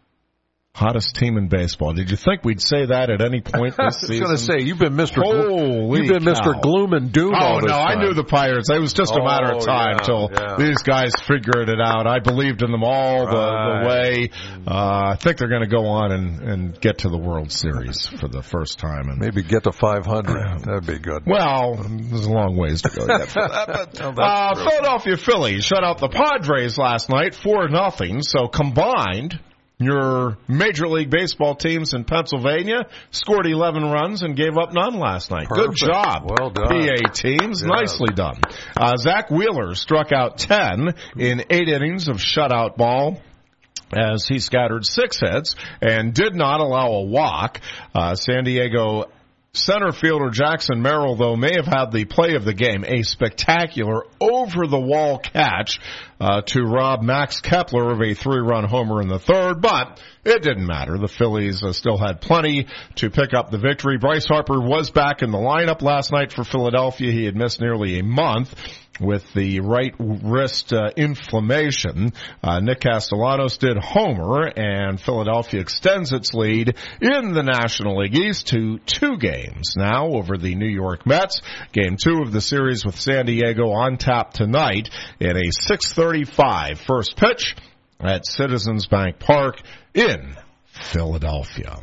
Hottest team in baseball. Did you think we'd say that at any point this season? I was going to say, you've been Mister Holy You've been cow. Mister Gloom and Doom Oh, all this no, time. I knew the Pirates. It was just a Oh, matter of time yeah, till yeah. these guys figured it out. I believed in them all the, Right. the way. Uh, I think they're going to go on and, and get to the World Series for the first time. And Maybe get to five hundred. That'd be good. well, there's a long ways to go yet for that. But, Oh, that's uh, true. Philadelphia Phillies shut out the Padres last night four nothing. So combined, your Major League Baseball teams in Pennsylvania scored eleven runs and gave up none last night. Perfect. Good job, Well done. P A teams. Yeah. Nicely done. Uh, Zach Wheeler struck out ten in eight innings of shutout ball, as he scattered six hits and did not allow a walk. Uh, San Diego center fielder Jackson Merrill, though, may have had the play of the game, a spectacular over-the-wall catch uh, to rob Max Kepler of a three-run homer in the third, but it didn't matter. The Phillies uh, still had plenty to pick up the victory. Bryce Harper was back in the lineup last night for Philadelphia. He had missed nearly a month with the right wrist uh, inflammation. Uh, Nick Castellanos did homer, and Philadelphia extends its lead in the National League East to two games now over the New York Mets. Game two of the series with San Diego on tap tonight in a six thirty-five first pitch at Citizens Bank Park in Philadelphia.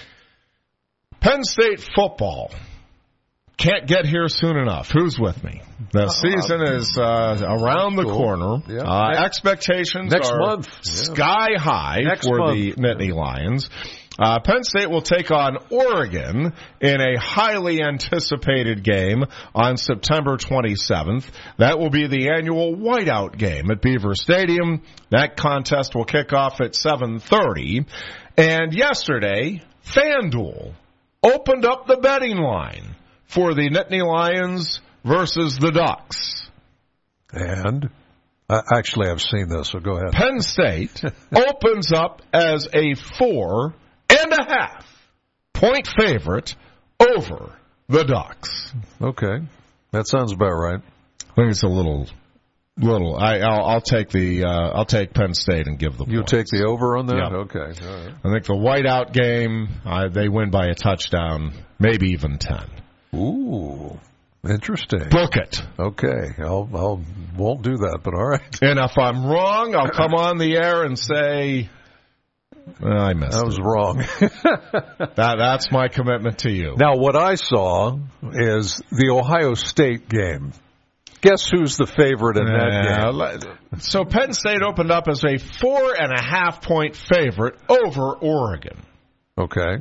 Penn State football can't get here soon enough. Who's with me? The season is uh, around the corner. Yeah. Uh, next, expectations next are month. sky high next for month. the Nittany Lions. Uh, Penn State will take on Oregon in a highly anticipated game on September twenty-seventh. That will be the annual whiteout game at Beaver Stadium. That contest will kick off at seven thirty. And yesterday, FanDuel opened up the betting line for the Nittany Lions versus the Ducks. And uh, actually, I've seen this, so go ahead. Penn State opens up as a four and a half point favorite over the Ducks. Okay, that sounds about right. I think it's a little, little. I, I'll, I'll take the. Uh, I'll take Penn State and give the. You points. take the over on that? Yep. Okay. All right. I think the whiteout game, uh, they win by a touchdown, maybe even ten. Ooh, interesting. Book it. Okay, I'll, I'll won't do that, but all right. And if I'm wrong, I'll come on the air and say well, I missed. I was it. wrong. that that's my commitment to you. Now, what I saw is the Ohio State game. Guess who's the favorite in that game? So Penn State opened up as a four and a half point favorite over Oregon. Okay.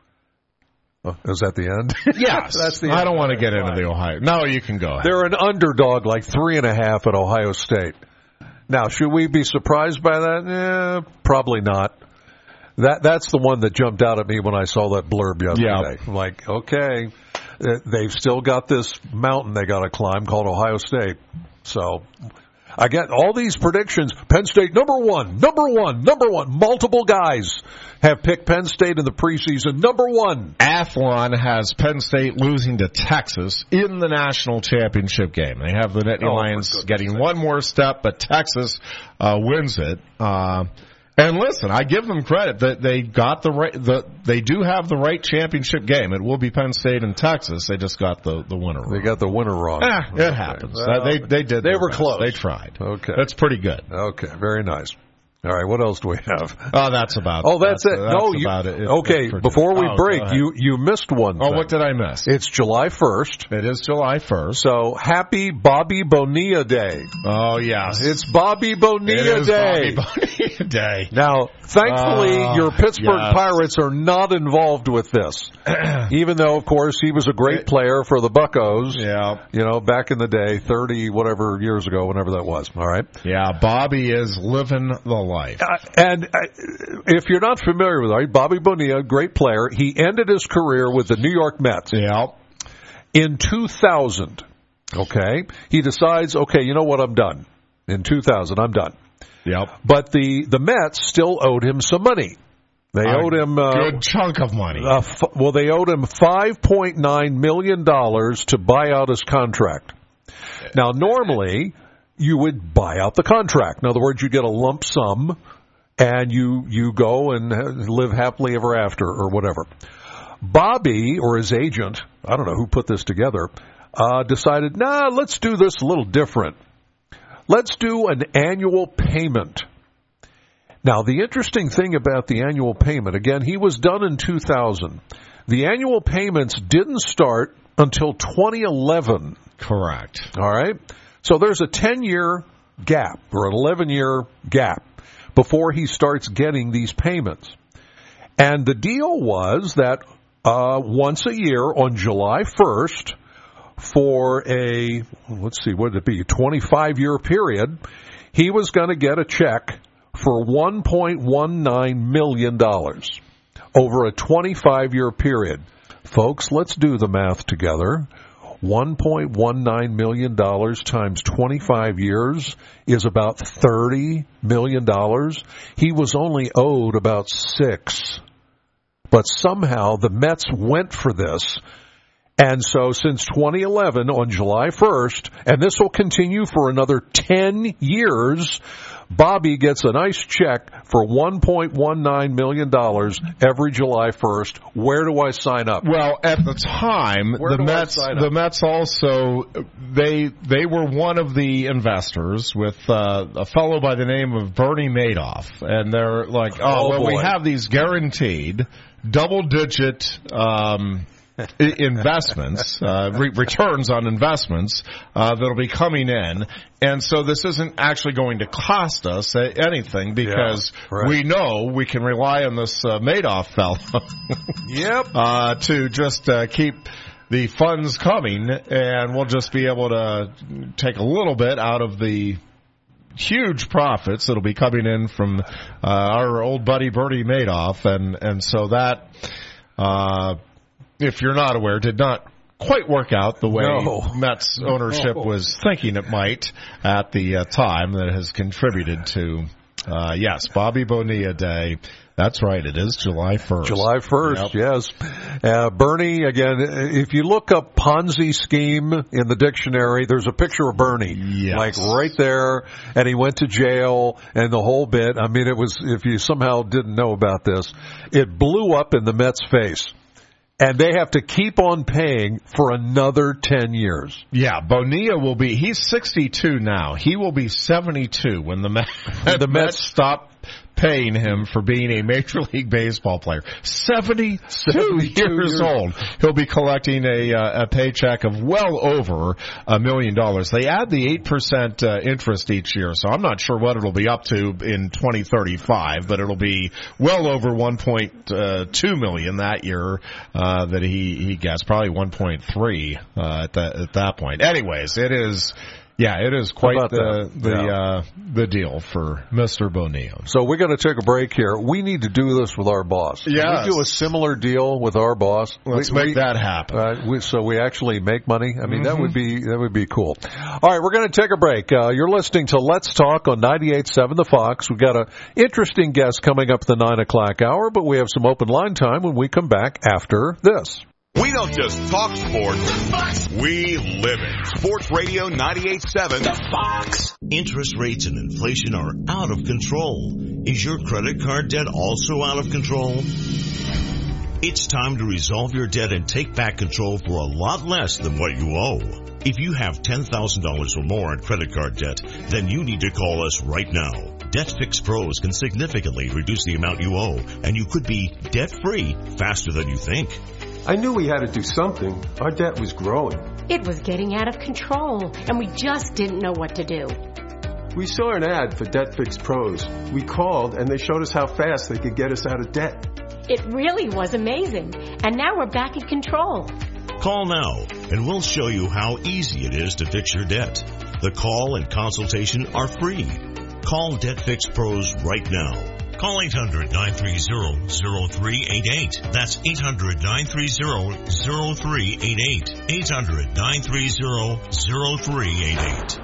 Oh, is that the end? Yes. That's the I end. don't want to get into the Ohio. No, you can go ahead. They're an underdog, like three and a half at Ohio State. Now, should we be surprised by that? Eh, probably not. That That's the one that jumped out at me when I saw that blurb yesterday. Yeah. I'm like, okay, they've still got this mountain they got to climb called Ohio State. So I get all these predictions. Penn State, number one, number one, number one. Multiple guys have picked Penn State in the preseason. Number one. Athlon has Penn State losing to Texas in the national championship game. They have the Nittany Oh, Lions getting one more step, but Texas uh, wins it. Uh, and listen, I give them credit that they got the right. The, they do have the right championship game. It will be Penn State and Texas. They just got the, the winner wrong. They got the winner wrong. Ah, it okay. happens. Well, they they did. They were best. close. They tried. Okay, that's pretty good. Okay, very nice. All right, what else do we have? Oh, that's about. Oh, that's, that's it. That's no, you. about it. It, okay, before we oh, break, you you missed one. Oh, thing. what did I miss? It's July first. It is July first. So happy Bobby Bonilla Day. Oh yes, it's Bobby Bonilla it is Day. Bobby Bonilla Day. Now, thankfully, uh, your Pittsburgh yes. Pirates are not involved with this. Even though, of course, he was a great player for the Buccos. Yeah, you know, back in the day, thirty whatever years ago, whenever that was. All right. Yeah, Bobby is living the life. Uh, and uh, if you're not familiar with him, Bobby Bonilla, great player. He ended his career with the New York Mets. Yeah. In two thousand, okay, he decides, okay, you know what, I'm done. In two thousand, I'm done. Yep. But the, the Mets still owed him some money. They a owed him a good chunk of money. Uh, f- well, they owed him five point nine million dollars to buy out his contract. Now, normally, you would buy out the contract. In other words, you get a lump sum, and you, you go and live happily ever after, or whatever. Bobby, or his agent, I don't know who put this together, uh, decided, nah, let's do this a little different. Let's do an annual payment. Now, the interesting thing about the annual payment, again, he was done in two thousand. The annual payments didn't start until twenty eleven. Correct. All right? So there's a ten-year gap, or an eleven-year gap, before he starts getting these payments. And the deal was that uh, once a year on July first, for a, let's see, what did it be, a twenty-five year period, he was going to get a check for one point one nine million dollars over a twenty-five year period. Folks, let's do the math together. one point one nine million dollars times twenty-five years is about thirty million dollars. He was only owed about six. But somehow the Mets went for this. And so since twenty eleven, on July first, and this will continue for another ten years, Bobby gets a nice check for one point one nine million dollars every July first. Where do I sign up? Well, at the time, Where the do I Mets sign the up? Mets also they they were one of the investors with uh, a fellow by the name of Bernie Madoff, and they're like, oh, Oh, well, we boy. have these guaranteed double-digit um, I- investments, uh, re- returns on investments uh, that'll be coming in, and so this isn't actually going to cost us a- anything because Yeah, right. we know we can rely on this uh, Madoff fellow. Yep. uh, to just uh, keep the funds coming, and we'll just be able to take a little bit out of the huge profits that'll be coming in from uh, our old buddy Bernie Madoff, and and so that, uh, if you're not aware, did not quite work out the way No. Mets ownership No. was thinking it might at the uh, time. That has contributed to, uh, yes, Bobby Bonilla Day. That's right. It is July first. July first, Yep. yes. Uh, Bernie, again, if you look up Ponzi scheme in the dictionary, there's a picture of Bernie. Yes. Like right there, and he went to jail and the whole bit. I mean, it was, if you somehow didn't know about this, it blew up in the Mets' face. And they have to keep on paying for another ten years. Yeah, Bonilla will be, he's sixty-two now. He will be seventy-two when the Mets, the Mets stop paying him for being a Major League Baseball player. seventy-two, seventy-two years, years. old. He'll be collecting a, uh, a paycheck of well over a million dollars. They add the eight percent uh, interest each year, so I'm not sure what it'll be up to in twenty thirty-five, but it'll be well over one point two million that year uh, that he, he gets, probably one point three uh, at, that, at that point. Anyways, it is... Yeah, it is quite How about the that? the Yeah. uh, the deal for Mister Bonilla. So we're going to take a break here. We need to do this with our boss. Can Yes. we do a similar deal with our boss? Let's we, make we, that happen. Uh, we, so we actually make money. I mean, Mm-hmm. that would be that would be cool. All right, we're going to take a break. Uh, you're listening to Let's Talk on ninety-eight point seven The Fox. We've got an interesting guest coming up at the nine o'clock hour, but we have some open line time when we come back after this. We don't just talk sports, we live it. Sports Radio ninety-eight point seven The Fox. Interest rates and inflation are out of control. Is your credit card debt also out of control? It's time to resolve your debt and take back control for a lot less than what you owe. If you have ten thousand dollars or more in credit card debt, then you need to call us right now. Debt Fix Pros can significantly reduce the amount you owe, and you could be debt-free faster than you think. I knew we had to do something. Our debt was growing. It was getting out of control, and we just didn't know what to do. We saw an ad for Debt Fix Pros. We called, and they showed us how fast they could get us out of debt. It really was amazing, and now we're back in control. Call now, and we'll show you how easy it is to fix your debt. The call and consultation are free. Call Debt Fix Pros right now. Call eight hundred, nine three zero, zero three eight eight. That's eight hundred, nine three zero, zero three eight eight. eight hundred, nine three zero, zero three eight eight.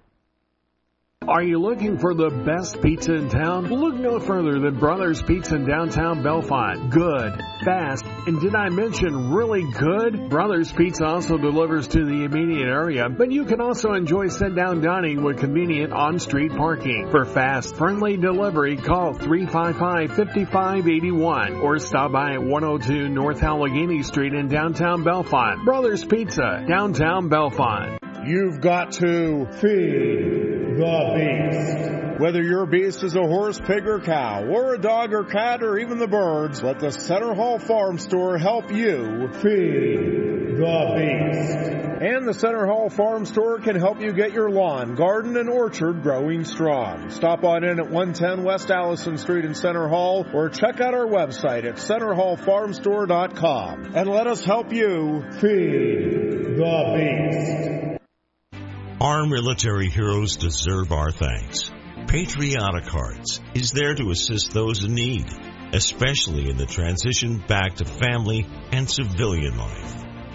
Are you looking for the best pizza in town? Look no further than Brothers Pizza in downtown Belfont. Good, fast, and did I mention really good? Brothers Pizza also delivers to the immediate area, but you can also enjoy sit-down dining with convenient on-street parking. For fast, friendly delivery, call three five five, five five eight one or stop by at one oh two North Allegheny Street in downtown Belfont. Brothers Pizza, downtown Belfont. You've got to feed the beast. Whether your beast is a horse, pig, or cow, or a dog or cat, or even the birds, let the Center Hall Farm Store help you feed the beast. And the Center Hall Farm Store can help you get your lawn, garden, and orchard growing strong. Stop on in at one ten West Allison Street in Center Hall, or check out our website at center hall farm store dot com. And let us help you feed the beast. Our military heroes deserve our thanks. Patriotic Hearts is there to assist those in need, especially in the transition back to family and civilian life.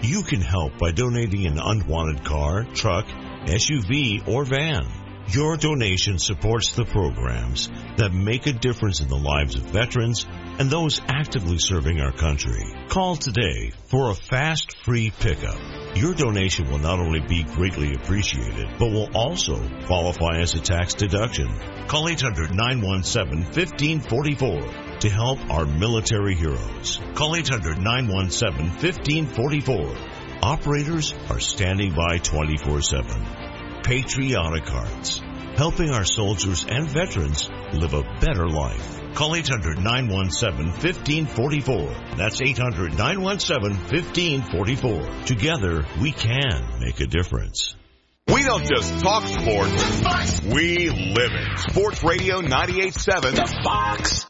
You can help by donating an unwanted car, truck, S U V, or van. Your donation supports the programs that make a difference in the lives of veterans and those actively serving our country. Call today for a fast, free pickup. Your donation will not only be greatly appreciated, but will also qualify as a tax deduction. Call eight hundred, nine one seven, one five four four to help our military heroes. Call eight hundred, nine one seven, one five four four. Operators are standing by twenty-four seven. Patriotic Hearts, helping our soldiers and veterans live a better life. Call eight hundred, nine one seven, one five four four. That's eight hundred, nine one seven, one five four four. Together, we can make a difference. We don't just talk sports, we live it. Sports Radio ninety-eight point seven, The Fox.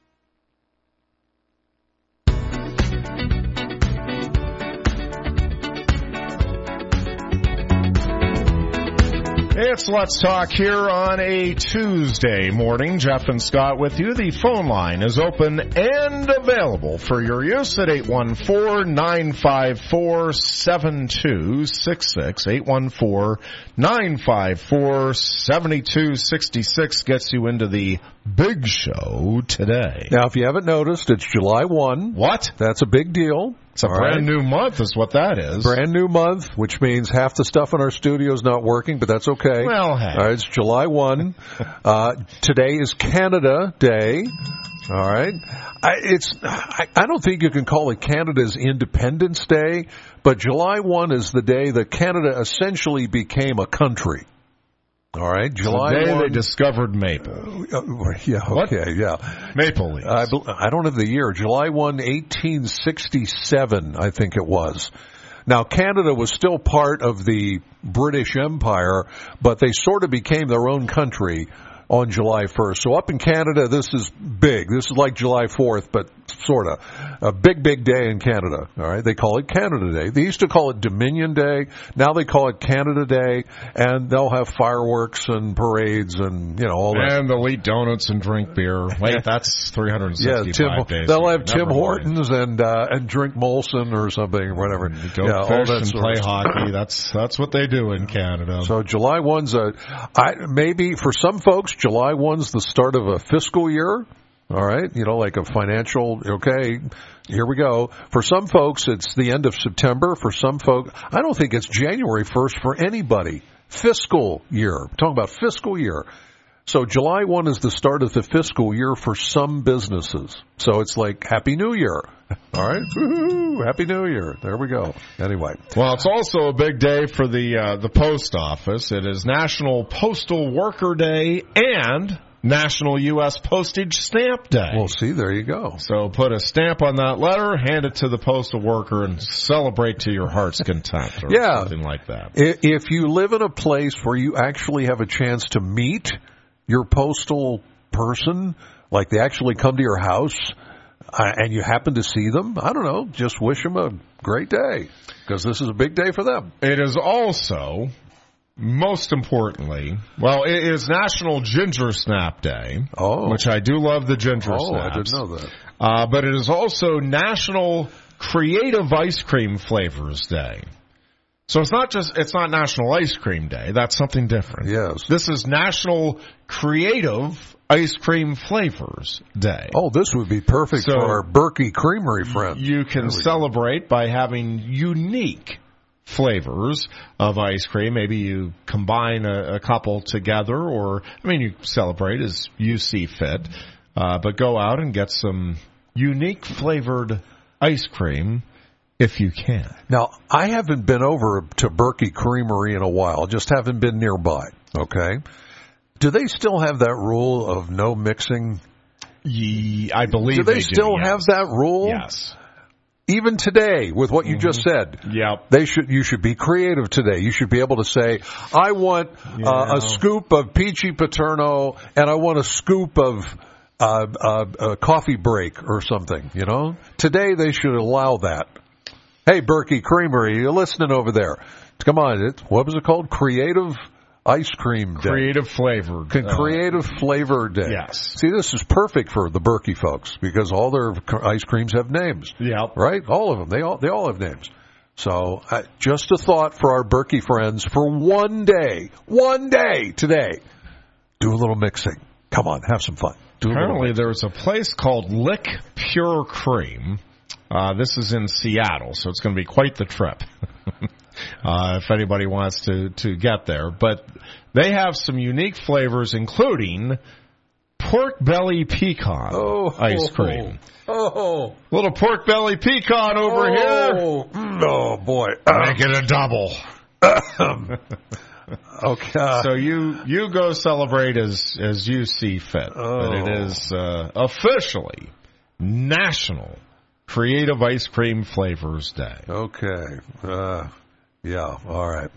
It's Let's Talk here on a Tuesday morning. Jeff and Scott with you. The phone line is open and available for your use at eight one four, nine five four, seven two six six. eight one four, nine five four, seven two six six gets you into the big show today. Now, if you haven't noticed, it's July first. What? That's a big deal. It's a All brand right. new month is what that is. Brand new month, which means half the stuff in our studio is not working, but that's okay. Well, hey. All right, it's July first. uh, today is Canada Day. All right. I, it's, I, I don't think you can call it Canada's Independence Day, but July first is the day that Canada essentially became a country. All right, July the day first. they discovered maple. Uh, yeah, okay, What? yeah. Maple leaves. I, I don't have the year. July first, eighteen sixty-seven, I think it was. Now, Canada was still part of the British Empire, but they sort of became their own country on July first. So up in Canada, this is big. This is like July fourth, but sort of. A big, big day in Canada. All right, they call it Canada Day. They used to call it Dominion Day. Now they call it Canada Day, and they'll have fireworks and parades and, you know, all that. And they'll eat donuts and drink beer. Wait, that's three hundred sixty-five yeah, Tim, days. they'll have Never Tim mind. Hortons and uh, and drink Molson or something or whatever. Go yeah, all fish that and sort play of stuff. hockey. That's that's what they do in Canada. So July first's a, I, maybe for some folks, July first's the start of a fiscal year. All right, you know, like a financial, okay, here we go. For some folks, it's the end of September. For some folks, I don't think it's January first for anybody. Fiscal year. I'm talking about fiscal year. So July first is the start of the fiscal year for some businesses. So it's like Happy New Year. All right, woo-hoo, Happy New Year. There we go. Anyway. Well, it's also a big day for the uh, the post office. It is National Postal Worker Day and National U S Postage Stamp Day. Well, see, there you go. So put a stamp on that letter, hand it to the postal worker, and celebrate to your heart's content or yeah. something like that. If you live in a place where you actually have a chance to meet your postal person, like they actually come to your house, uh, and you happen to see them, I don't know, just wish them a great day, because this is a big day for them. It is also, most importantly, well, it is National Ginger Snap Day, oh. which I do love the ginger oh, snaps. I didn't know that. Uh, but it is also National Creative Ice Cream Flavors Day. So it's not just, it's not National Ice Cream Day. That's something different. Yes. This is National Creative Ice Cream Flavors Day. Oh, this would be perfect So for our Berkey Creamery friends. You can celebrate by having unique flavors of ice cream. Maybe you combine a, a couple together, or, I mean, you celebrate as you see fit. Uh, but go out and get some unique flavored ice cream if you can. Now, I haven't been over to Berkey Creamery in a while. Just haven't been nearby. Okay. Do they still have that rule of no mixing? Ye, I believe do they, they still do, yes. have that rule? Yes. Even today, with what you mm-hmm. just said, yep. they should. You should be creative today. You should be able to say, "I want yeah. uh, a scoop of peachy paterno, and I want a scoop of uh, uh, a coffee break or something." You know, today they should allow that. Hey, Berkey Creamery, you're listening over there. Come on, it, what was it called? Creative Ice Cream Day. Creative Flavor. Con- creative uh, Flavor Day. Yes. See, this is perfect for the Berkey folks because all their ice creams have names. Yep. Right? All of them. They all they all have names. So uh, just a thought for our Berkey friends for one day, one day today. Do a little mixing. Come on, have some fun. Do Apparently there's a place called Lick Pure Cream. Uh, this is in Seattle, so it's going to be quite the trip uh, if anybody wants to, to get there. But they have some unique flavors, including pork belly pecan oh, ice cream. Oh, oh. Little pork belly pecan over oh, here. Oh, boy. Make it a double. Okay. So you you go celebrate as as you see fit. Oh. But it is uh, officially National Creative Ice Cream Flavors Day. Okay. Uh, yeah. All right.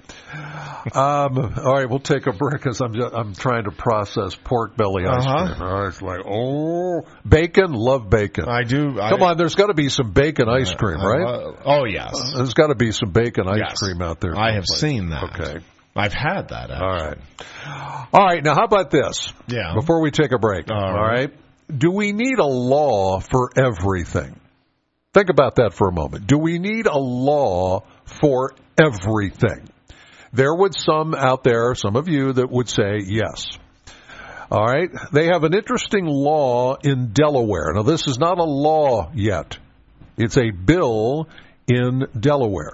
Um, all right. We'll take a break because I'm just, I'm trying to process pork belly ice Uh-huh. cream. All right. It's like oh, bacon. Love bacon. I do. I, Come on. There's got to be some bacon ice cream, I, right? uh, oh yes. Uh, there's got to be some bacon ice Yes. cream out there. I have someplace. seen that. Okay. I've had that. Actually. All right. All right. Now, how about this? Yeah. Before we take a break. All All right. right. Do we need a law for everything? Think about that for a moment. Do we need a law for everything? There would some out there, some of you, that would say yes. All right. They have an interesting law in Delaware. Now, this is not a law yet. It's a bill in Delaware.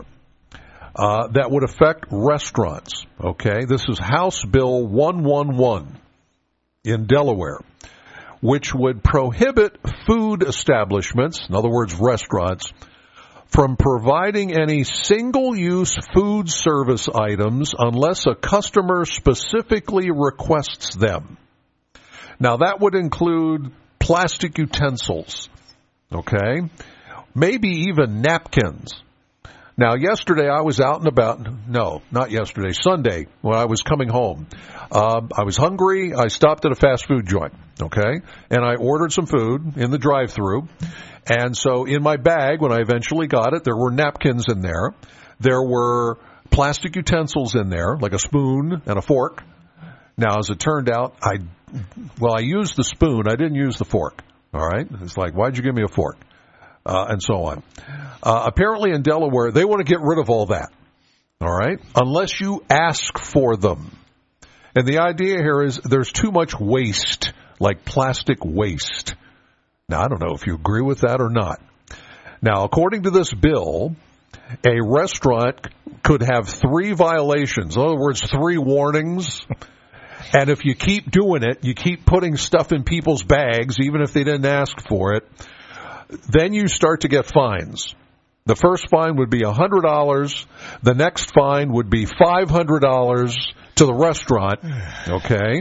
Uh, that would affect restaurants, okay? This is House Bill one eleven in Delaware, which would prohibit food establishments, in other words, restaurants, from providing any single-use food service items unless a customer specifically requests them. Now, that would include plastic utensils, okay? Maybe even napkins. Now, yesterday I was out and about. No, not yesterday. Sunday, when I was coming home. Um, I was hungry. I stopped at a fast food joint, okay? And I ordered some food in the drive-thru. And so in my bag, when I eventually got it, there were napkins in there. There were plastic utensils in there, like a spoon and a fork. Now, as it turned out, I, well, I used the spoon. I didn't use the fork, all right? It's like, why'd you give me a fork? Uh, and so on. Uh, apparently in Delaware, they want to get rid of all that, all right, unless you ask for them. And the idea here is there's too much waste, like plastic waste. Now, I don't know if you agree with that or not. Now, according to this bill, a restaurant could have three violations, in other words, three warnings. And if you keep doing it, you keep putting stuff in people's bags, even if they didn't ask for it, then you start to get fines. The first fine would be one hundred dollars. The next fine would be five hundred dollars to the restaurant. Okay?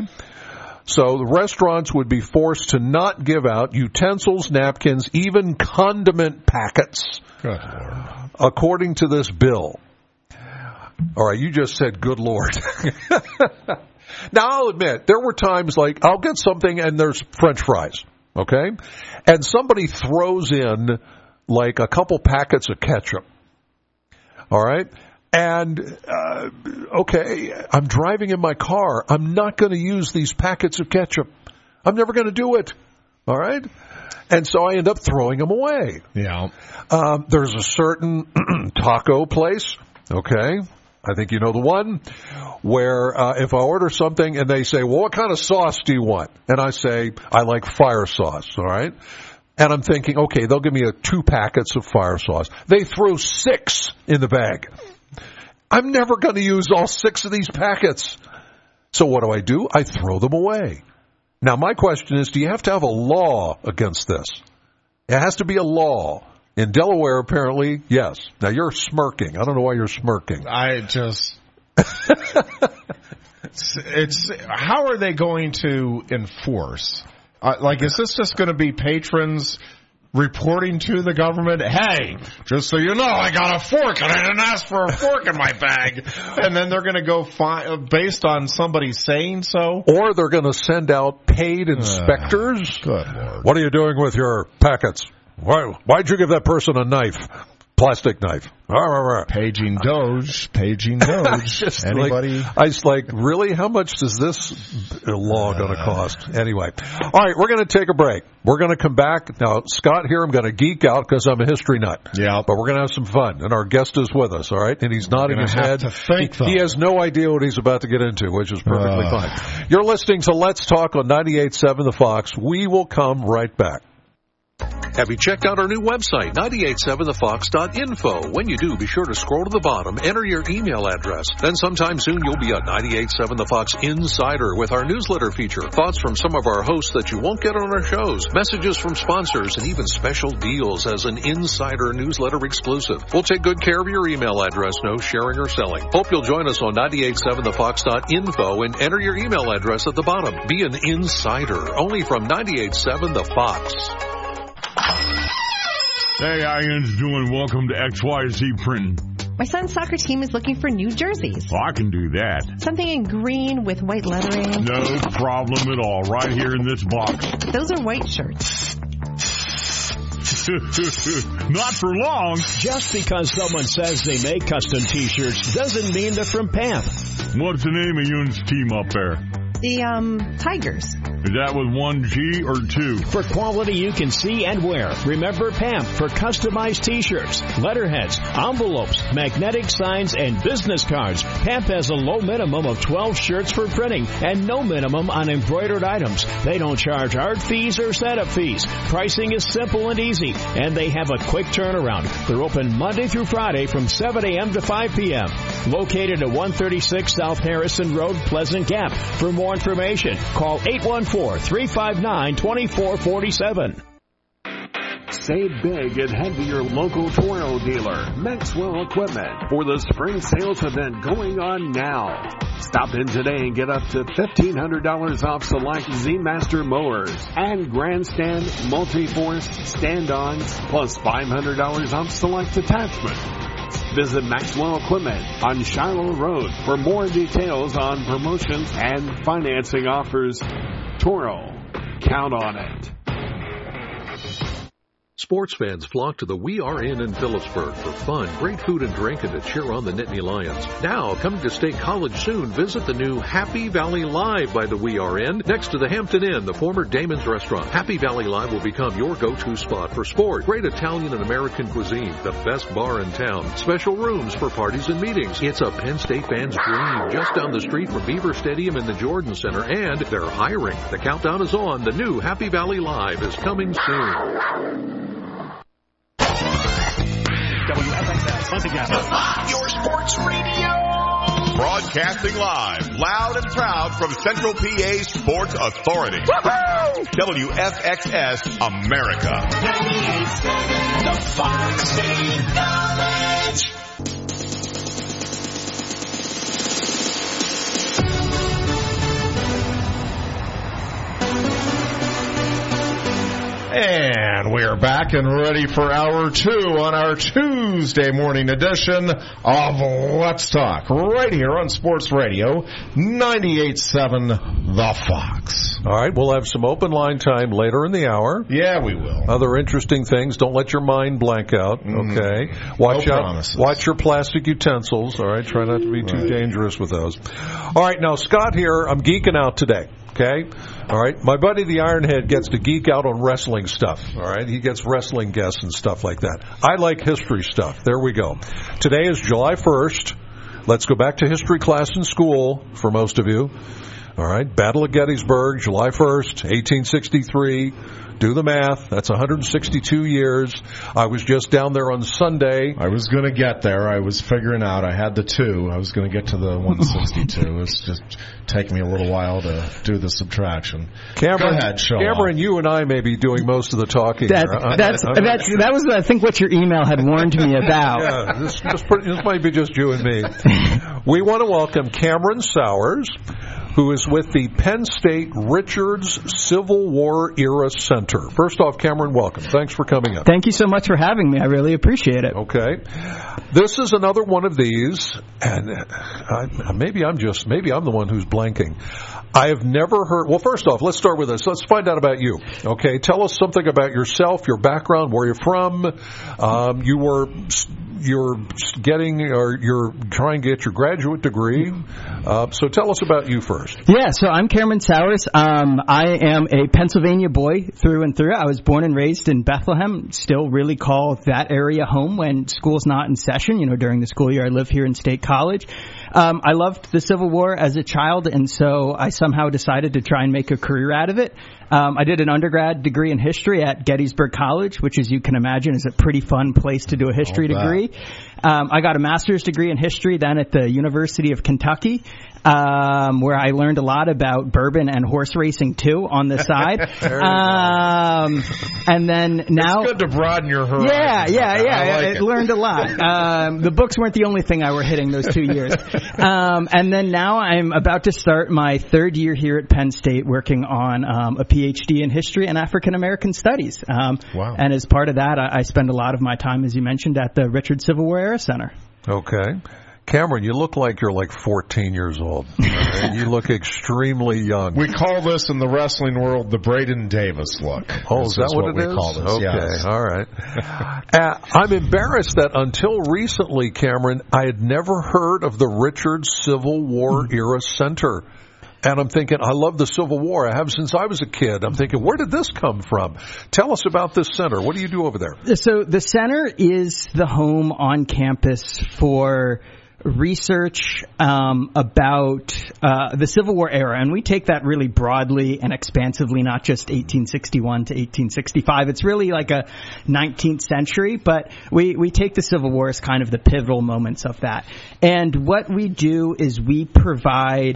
So the restaurants would be forced to not give out utensils, napkins, even condiment packets, Good Lord. according to this bill. All right, you just said, good Lord. Now, I'll admit, there were times like I'll get something and there's French fries. Okay? And somebody throws in like a couple packets of ketchup. All right? And, uh, okay, I'm driving in my car. I'm not going to use these packets of ketchup. I'm never going to do it. All right? And so I end up throwing them away. Yeah. Um, there's a certain taco place, okay? I think you know the one, where uh, if I order something and they say, well, what kind of sauce do you want? And I say, I like fire sauce, all right? And I'm thinking, okay, they'll give me a two packets of fire sauce. They throw six in the bag. I'm never going to use all six of these packets. So what do I do? I throw them away. Now, my question is, do you have to have a law against this? It has to be a law. In Delaware, apparently, yes. Now, you're smirking. I don't know why you're smirking. I just... it's, it's how are they going to enforce? Uh, like, is this just going to be patrons reporting to the government, hey, just so you know, I got a fork and I didn't ask for a fork in my bag. And then they're going to go fi- based on somebody saying so? Or they're going to send out paid inspectors. Uh, good Lord. What are you doing with your packets? Why, why'd you give that person a knife? plastic knife. Paging Doge, paging Doge. Just Anybody? Like, I was like, really? How much does this law going to cost? Anyway. All right, we're going to take a break. We're going to come back. Now, Scott here, I'm going to geek out because I'm a history nut. Yeah. But we're going to have some fun. And our guest is with us, all right? And he's nodding his have head. To think, he, he has no idea what he's about to get into, which is perfectly uh. fine. You're listening to Let's Talk on ninety-eight point seven The Fox. We will come right back. Have you checked out our new website, nine eight seven the fox dot info? When you do, be sure to scroll to the bottom, enter your email address. Then sometime soon you'll be a ninety-eight point seven The Fox Insider with our newsletter feature. Thoughts from some of our hosts that you won't get on our shows. Messages from sponsors and even special deals as an Insider newsletter exclusive. We'll take good care of your email address, no sharing or selling. Hope you'll join us on ninety-eight point seven the fox dot info and enter your email address at the bottom. Be an Insider, only from ninety-eight point seven The Fox. Hey, how you doing? Welcome to X Y Z Printing. My son's soccer team is looking for new jerseys. Oh, I can do that. Something in green with white lettering. No problem at all. Right here in this box. Those are white shirts. Not for long. Just because someone says they make custom T-shirts doesn't mean they're from P A M P. What's the name of Yoon's team up there? The, um, Tigers. Is that with one G or two? For quality you can see and wear, remember P A M P for customized T-shirts, letterheads, envelopes, magnetic signs, and business cards. P A M P has a low minimum of twelve shirts for printing and no minimum on embroidered items. They don't charge art fees or setup fees. Pricing is simple and easy, and they have a quick turnaround. They're open Monday through Friday from seven a.m. to five p.m. Located at one thirty-six South Harrison Road, Pleasant Gap. For more information, call eight one four, three five nine, two four four seven. Save big and head to your local Toro dealer, Maxwell Equipment, for the spring sales event going on now. Stop in today and get up to fifteen hundred dollars off select Z-Master mowers and Grandstand multi-force stand-ons, plus five hundred dollars off select attachments. Visit Maxwell Equipment on Shiloh Road for more details on promotions and financing offers. Toro, count on it. Sports fans flock to the We Are Inn in Phillipsburg for fun, great food and drink, and to cheer on the Nittany Lions. Now, coming to State College soon, visit the new Happy Valley Live by the We Are Inn, next to the Hampton Inn, the former Damon's Restaurant. Happy Valley Live will become your go-to spot for sport, great Italian and American cuisine, the best bar in town, special rooms for parties and meetings. It's a Penn State fan's dream, just down the street from Beaver Stadium and the Jordan Center, and they're hiring. The countdown is on. The new Happy Valley Live is coming soon. W F X S, once again, your sports radio. Broadcasting live, loud and proud from Central P A Sports Authority. Woo-hoo! W F X S America. ninety-eight point seven, the Fox Knowledge. And we're back and ready for hour two on our Tuesday morning edition of Let's Talk, right here on Sports Radio ninety-eight point seven The Fox. All right, we'll have some open line time later in the hour. Yeah, we will. Other interesting things. Don't let your mind blank out, okay? Mm. Watch no out. Promises. Watch your plastic utensils, all right? Try not to be too right. dangerous with those. All right, now, Scott here, I'm geeking out today. Okay? All right. My buddy the Ironhead gets to geek out on wrestling stuff. All right. He gets wrestling guests and stuff like that. I like history stuff. There we go. Today is July first. Let's go back to history class in school for most of you. All right. Battle of Gettysburg, July first, eighteen sixty-three. Do the math. That's one hundred sixty-two years. I was just down there on Sunday. I was going to get there. I was figuring out. I had the two. I was going to get to the one sixty-two. It's just taking me a little while to do the subtraction. Cameron, Go ahead, show Cameron, off. you and I may be doing most of the talking. That, that's, that's, that was, I think, what your email had warned me about. Yeah, this, this, this might be just you and me. We want to welcome Cameron Sowers, who is with the Penn State Richards Civil War Era Center. First off, Cameron, welcome. Thanks for coming up. Thank you so much for having me. I really appreciate it. Okay. This is another one of these, and I, maybe I'm just, maybe I'm the one who's blanking. I have never heard. Well, first off, let's start with this. Let's find out about you. Okay, tell us something about yourself, your background, where you're from. Um, you were you're getting or you're trying to get your graduate degree. Uh, so tell us about you first. Yeah, so I'm Cameron Sowers. Um, I am a Pennsylvania boy through and through. I was born and raised in Bethlehem. Still really call that area home when school's not in session. You know, during the school year, I live here in State College. Um, I loved the Civil War as a child, and so I somehow decided to try and make a career out of it. Um, I did an undergrad degree in history at Gettysburg College, which, as you can imagine, is a pretty fun place to do a history degree. Um, I got a master's degree in history then at the University of Kentucky, um, where I learned a lot about bourbon and horse racing, too, on the side. um, and then now... It's good to broaden your horizons. Yeah, yeah, yeah. I, like I it. learned a lot. Um, the books weren't the only thing I were hitting those two years. Um, and then now I'm about to start my third year here at Penn State working on um, a P H D in history and African American studies. Um, wow. And as part of that, I, I spend a lot of my time, as you mentioned, at the Richard Civil War Era Center. Okay. Cameron, you look like you're like fourteen years old. Right? You look extremely young. We call this in the wrestling world the Braden Davis look. Oh, is that is what, what it we is? call this? Okay, yes. All right. uh, I'm embarrassed that until recently, Cameron, I had never heard of the Richard Civil War Era Center. And I'm thinking, I love the Civil War. I have since I was a kid. I'm thinking, where did this come from? Tell us about this center. What do you do over there? So the center is the home on campus for research um, about uh, the Civil War era, and we take that really broadly and expansively, not just eighteen sixty-one to eighteen sixty-five. It's really like a nineteenth century, but we, we take the Civil War as kind of the pivotal moments of that. And what we do is we provide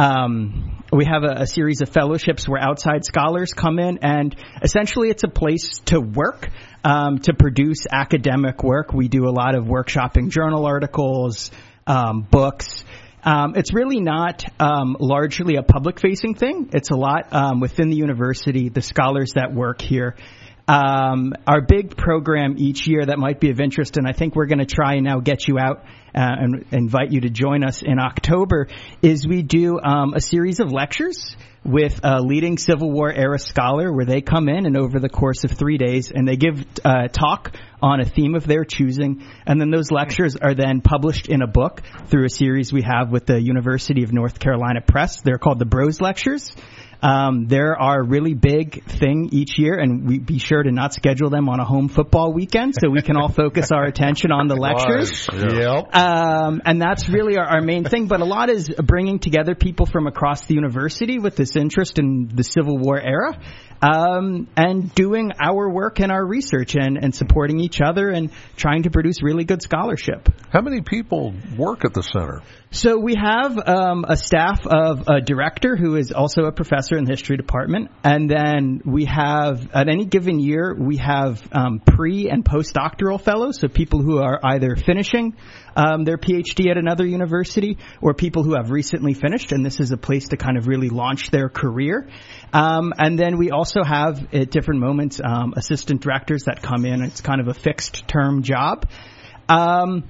Um, we have a, a series of fellowships where outside scholars come in, and essentially it's a place to work, um, to produce academic work. We do a lot of workshopping journal articles, um, books. Um, it's really not um, largely a public-facing thing. It's a lot um, within the university, the scholars that work here. Um, our big program each year that might be of interest, and I think we're going to try and now get you out uh, and invite you to join us in October, is we do um, a series of lectures with a leading Civil War era scholar where they come in and over the course of three days and they give a talk on a theme of their choosing, and then those lectures are then published in a book through a series we have with the University of North Carolina Press. They're called the Bros Lectures. Um, they're our really big thing each year, and we be sure to not schedule them on a home football weekend so we can all focus our attention on the lectures. Yep. Um, and that's really our, our main thing, but a lot is bringing together people from across the university with this interest in the Civil War era, um, and doing our work and our research and, and supporting each other and trying to produce really good scholarship. How many people work at the center? So we have um, a staff of a director who is also a professor in the history department, and then we have, at any given year, we have um, pre- and postdoctoral fellows, so people who are either finishing um, their P H D at another university or people who have recently finished, and this is a place to kind of really launch their career. Um, and then we also have, at different moments, um, assistant directors that come in. It's kind of a fixed-term job. Um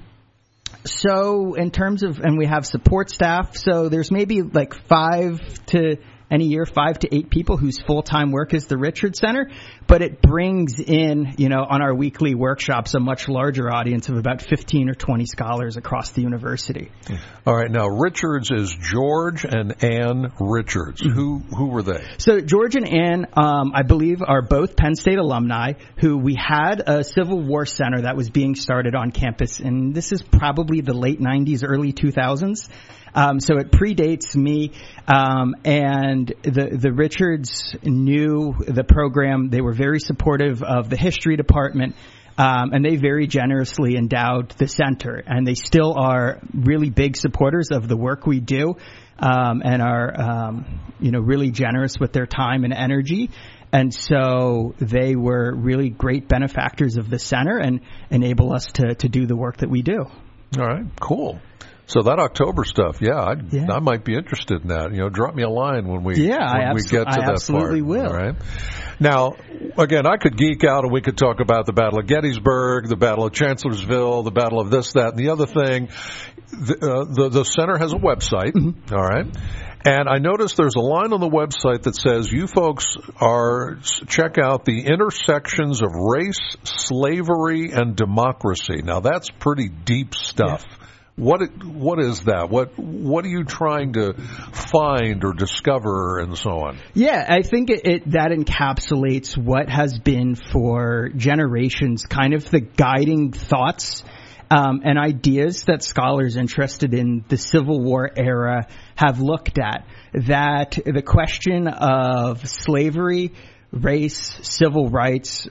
So in terms of, and we have support staff, so there's maybe like five to, any year, five to eight people whose full-time work is the Richard Center, but it brings in, you know, on our weekly workshops, a much larger audience of about fifteen or twenty scholars across the university. All right, now Richards is George and Ann Richards. Mm-hmm. Who who were they? So George and Ann, um, I believe, are both Penn State alumni who we had a Civil War Center that was being started on campus, and this is probably the late nineties, early two thousands. Um, so it predates me, um, and the the Richards knew the program. They were very supportive of the history department, um, and they very generously endowed the center. And they still are really big supporters of the work we do, um, and are um, you know really generous with their time and energy. And so they were really great benefactors of the center and enable us to to do the work that we do. All right, cool. So that October stuff, yeah, I yeah. I might be interested in that. You know, drop me a line when we yeah, when I we abso- get to I that absolutely part. will. All right. Now, again, I could geek out and we could talk about the Battle of Gettysburg, the Battle of Chancellorsville, the Battle of this, that, and the other thing. The uh, the, the center has a website, mm-hmm. all right, And I noticed there's a line on the website that says you folks are check out the intersections of race, slavery, and democracy. Now that's pretty deep stuff. Yeah. What what is that? What what are you trying to find or discover and so on? Yeah, I think it, it that encapsulates what has been for generations kind of the guiding thoughts um, and ideas that scholars interested in the Civil War era have looked at. That the question of slavery, race, civil rights,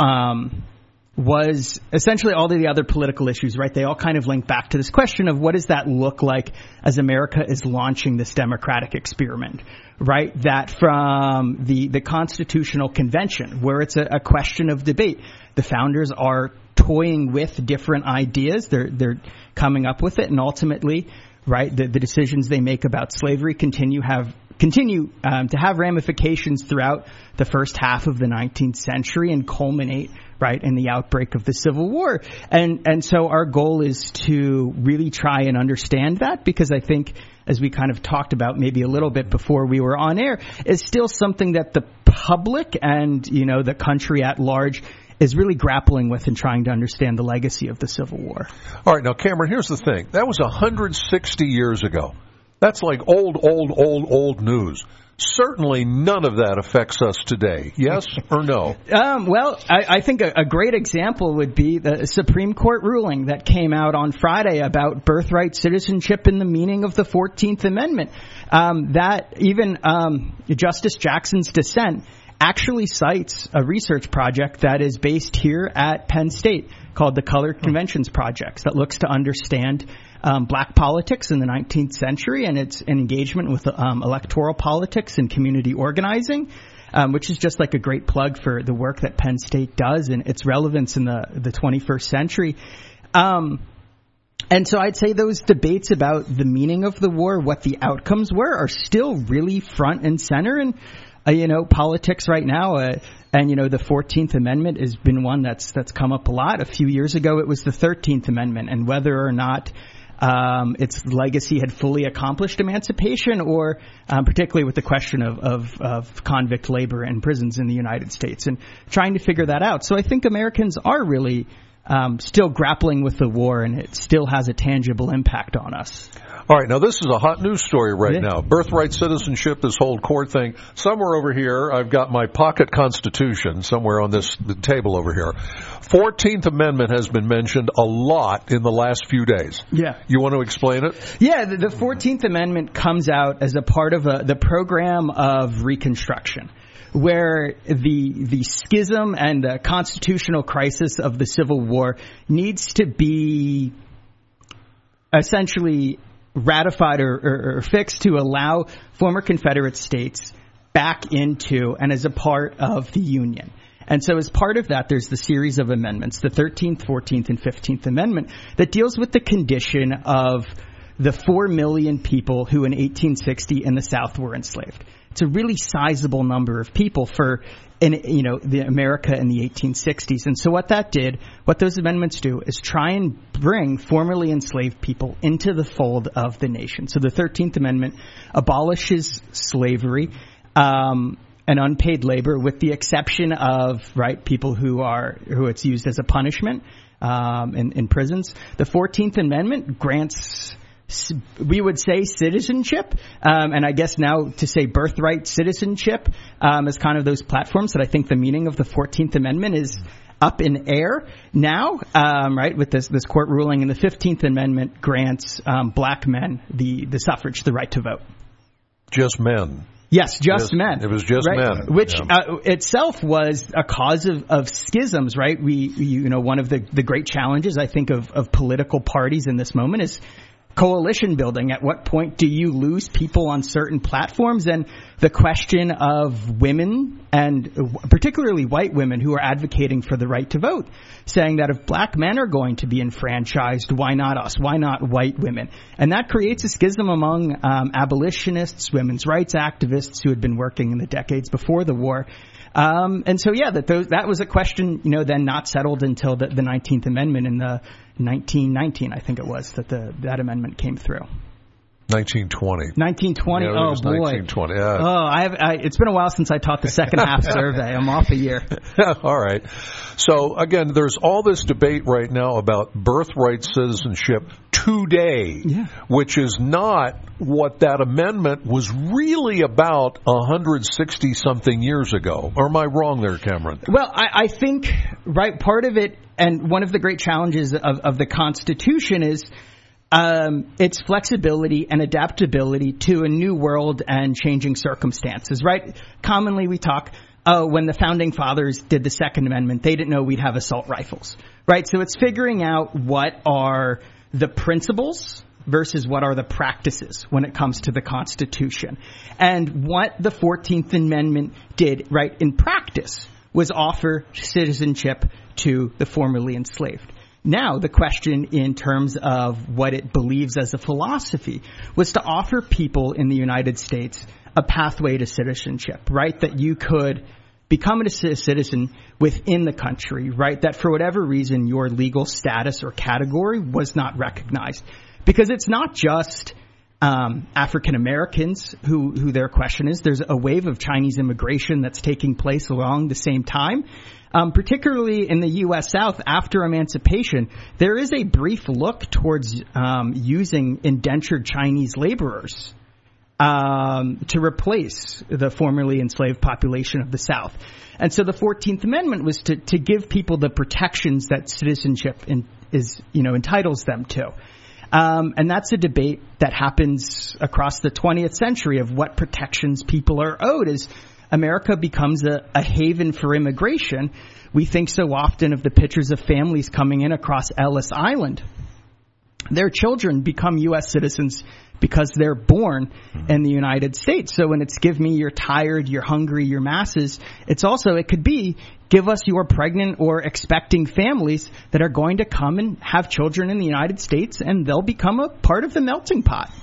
um, was essentially all of the other political issues, right? They all kind of link back to this question of what does that look like as America is launching this democratic experiment, right? That from the, the Constitutional Convention, where it's a, a question of debate, the founders are toying with different ideas. They're, they're coming up with it, and ultimately, right, the, the decisions they make about slavery continue have continue um, to have ramifications throughout the first half of the nineteenth century and culminate, right, in the outbreak of the Civil War. And and so our goal is to really try and understand that, because I think, as we kind of talked about maybe a little bit before we were on air, is still something that the public and, you know, the country at large is really grappling with and trying to understand the legacy of the Civil War. All right, now, Cameron, here's the thing. That was one hundred sixty years ago. That's like old, old, old, old news. Certainly none of that affects us today. Yes or no? Um, well, I, I think a, a great example would be the Supreme Court ruling that came out on Friday about birthright citizenship and the meaning of the fourteenth Amendment. Um, that even um, Justice Jackson's dissent actually cites a research project that is based here at Penn State called the Colored Conventions Project that looks to understand Um, black politics in the nineteenth century and its engagement with um, electoral politics and community organizing, um, which is just like a great plug for the work that Penn State does and its relevance in the, the twenty-first century. Um, and so I'd say those debates about the meaning of the war, what the outcomes were, are still really front and center in, uh, you know, politics right now. Uh, And, you know, the fourteenth Amendment has been one that's that's come up a lot. A few years ago, it was the thirteenth Amendment, and whether or not Um, its legacy had fully accomplished emancipation, or um, particularly with the question of, of, of convict labor in prisons in the United States, and trying to figure that out. So I think Americans are really um, still grappling with the war, and it still has a tangible impact on us. All right, now this is a hot news story right Yeah. now. Birthright citizenship, this whole court thing. Somewhere over here, I've got my pocket constitution somewhere on this the table over here. fourteenth Amendment has been mentioned a lot in the last few days. Yeah. You want to explain it? Yeah, the, the fourteenth Amendment comes out as a part of a, the program of Reconstruction, where the the schism and the constitutional crisis of the Civil War needs to be essentially ratified or, or, or fixed to allow former Confederate states back into and as a part of the Union. And so as part of that, there's the series of amendments, the thirteenth, fourteenth, and fifteenth Amendment, that deals with the condition of the four million people who in eighteen sixty in the South were enslaved. It's a really sizable number of people for, in, you know, the America in the eighteen sixties. And so what that did, what those amendments do, is try and bring formerly enslaved people into the fold of the nation. So the thirteenth Amendment abolishes slavery um, and unpaid labor, with the exception of, right, people who are who it's used as a punishment um, in, in prisons. The fourteenth Amendment grants, we would say, citizenship, um, and I guess now to say birthright citizenship um, is kind of those platforms that I think the meaning of the fourteenth Amendment is up in air now, um, right, with this this court ruling. And the fifteenth Amendment grants um, black men the, the suffrage, the right to vote. Just men. Yes, just, just men. It was just right? men. Which yeah. uh, itself was a cause of, of schisms, right? We, you know, one of the, the great challenges, I think, of, of political parties in this moment is coalition building. At what point do you lose people on certain platforms? And the question of women, and particularly white women who are advocating for the right to vote, saying that if black men are going to be enfranchised, why not us? Why not white women? And that creates a schism among um, abolitionists, women's rights activists who had been working in the decades before the war. Um, and so, yeah, that those, that was a question, you know, then not settled until the, the nineteenth Amendment in the nineteen nineteen, I think it was, that the that amendment came through. nineteen twenty. nineteen twenty. Yeah, oh boy. nineteen twenty. Yeah. Oh, I have. I, it's been a while since I taught the second half survey. I'm off a year. All right. So again, there's all this debate right now about birthright citizenship today, yeah. which is not what that amendment was really about one hundred sixty something years ago. Or am I wrong there, Cameron? Well, I, I think right part of it, and one of the great challenges of, of the Constitution is. Um, its flexibility and adaptability to a new world and changing circumstances, right? Commonly we talk, oh, when the Founding Fathers did the Second Amendment, they didn't know we'd have assault rifles, right? So it's figuring out what are the principles versus what are the practices when it comes to the Constitution. And what the fourteenth Amendment did, right, in practice was offer citizenship to the formerly enslaved. Now, the question in terms of what it believes as a philosophy was to offer people in the United States a pathway to citizenship, right? That you could become a citizen within the country, right? That for whatever reason, your legal status or category was not recognized. Because it's not just um, African Americans who, who their question is. There's a wave of Chinese immigration that's taking place along the same time. Um, particularly in the U S South after emancipation, there is a brief look towards um, using indentured Chinese laborers um, to replace the formerly enslaved population of the South. And so the fourteenth Amendment was to, to give people the protections that citizenship in, is, you know, entitles them to. Um, and that's a debate that happens across the twentieth century of what protections people are owed as America becomes a, a haven for immigration. We think so often of the pictures of families coming in across Ellis Island. Their children become U S citizens because they're born in the United States. So when it's give me you're tired, you're hungry, you're masses, it's also, it could be give us your pregnant or expecting families that are going to come and have children in the United States, and they'll become a part of the melting pot.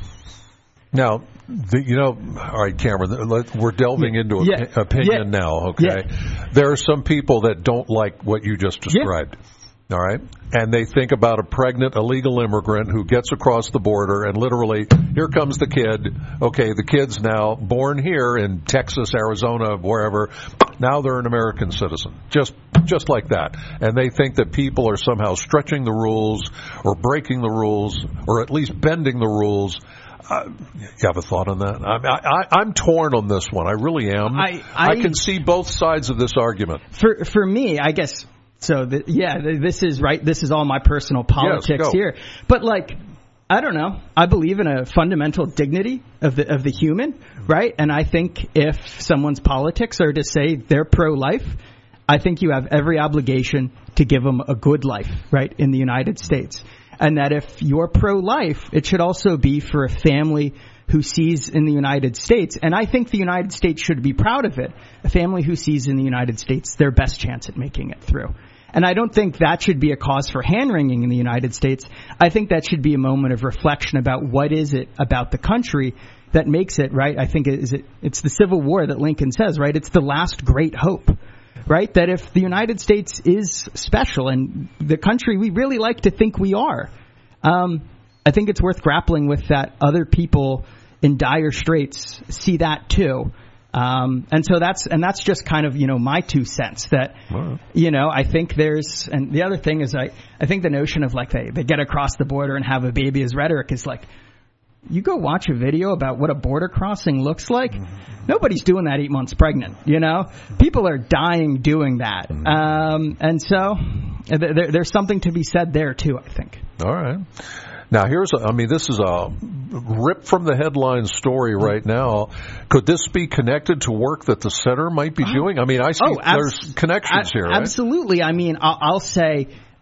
Now, the, you know, all right, Cameron, let, we're delving yeah. into yeah. op- opinion yeah. now, okay? Yeah. There are some people that don't like what you just described, yeah. all right? And they think about a pregnant illegal immigrant who gets across the border and literally, here comes the kid. Okay, the kid's now born here in Texas, Arizona, wherever. Now they're an American citizen, just just like that. And they think that people are somehow stretching the rules or breaking the rules or at least bending the rules. Uh, you have a thought on that? I, I, I'm torn on this one. I really am. I, I, I can see both sides of this argument. For for me, I guess. So the, yeah, this is right. This is all my personal politics yes, here. But like, I don't know. I believe in a fundamental dignity of the of the human, right? And I think if someone's politics are to say they're pro-life, I think you have every obligation to give them a good life, right, in the United States. And that if you're pro-life, it should also be for a family who sees in the United States, and I think the United States should be proud of it, a family who sees in the United States their best chance at making it through. And I don't think that should be a cause for hand-wringing in the United States. I think that should be a moment of reflection about what is it about the country that makes it, right? I think it is it, it's the Civil War that Lincoln says, right? It's the last great hope, right? That if the United States is special and the country we really like to think we are, um, I think it's worth grappling with that other people in dire straits see that too. Um, and so that's, and that's just kind of, you know, my two cents that, wow. you know, I think there's, and the other thing is I, I think the notion of like they, they get across the border and have a baby as rhetoric is like, you go watch a video about what a border crossing looks like. Mm-hmm. Nobody's doing that eight months pregnant, you know? People are dying doing that. Mm-hmm. Um, and so there, there's something to be said there too, I think. All right. Now, here's, a, I mean, this is a rip from the headline story right now. Could this be connected to work that the center might be doing? I mean, I see oh, abs- there's connections a- here, right? Absolutely. I mean, I'll, I'll say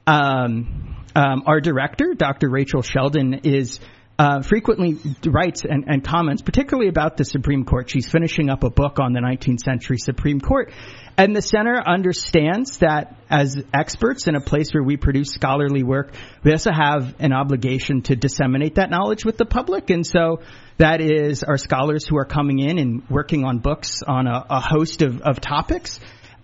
um, um, our director, Doctor Rachel Sheldon, is uh, frequently writes and, and comments, particularly about the Supreme Court. She's finishing up a book on the nineteenth century Supreme Court. And the center understands that as experts in a place where we produce scholarly work, we also have an obligation to disseminate that knowledge with the public. And so that is our scholars who are coming in and working on books on a, a host of, of topics.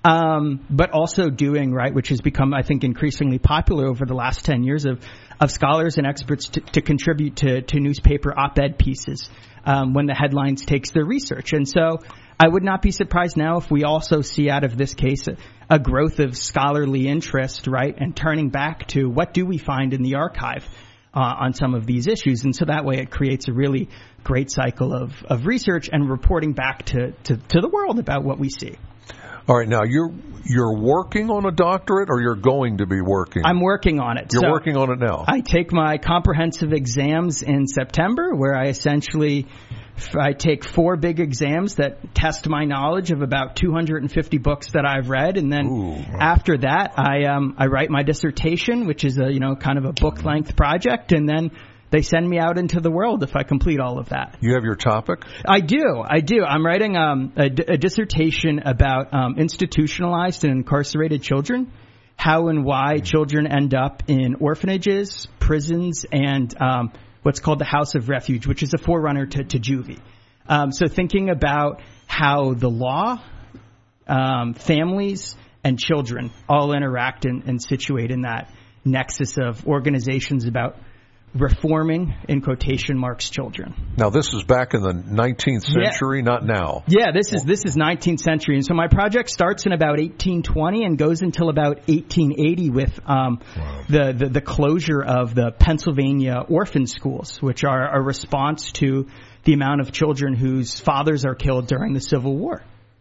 Um, but also doing, right, which has become, I think, increasingly popular over the last ten years of, of scholars and experts to, to contribute to, to newspaper op-ed pieces um, when the headlines takes their research. And so I would not be surprised now if we also see out of this case a, a growth of scholarly interest, right, and turning back to what do we find in the archive uh, on some of these issues. And so that way it creates a really great cycle of, of research and reporting back to, to, to the world about what we see. All right, now you're you're working on a doctorate, or you're going to be working? I'm working on it. You're so working on it now. I take my comprehensive exams in September, where I essentially I take four big exams that test my knowledge of about two hundred fifty books that I've read, and then Ooh. after that, I um I write my dissertation, which is a you know kind of a book length project, and then they send me out into the world if I complete all of that. You have your topic? I do. I do. I'm writing um, a, a dissertation about um, institutionalized and incarcerated children, how and why children end up in orphanages, prisons, and um, what's called the House of Refuge, which is a forerunner to, to juvie. Um, so thinking about how the law, um, families, and children all interact and, and situate in that nexus of organizations about reforming, in quotation marks, children. Now, this is back in the nineteenth century, yeah. Not now. Yeah, this is this is nineteenth century. And so my project starts in about eighteen twenty and goes until about eighteen eighty with um, wow. the, the, the closure of the Pennsylvania orphan schools, which are a response to the amount of children whose fathers are killed during the Civil War.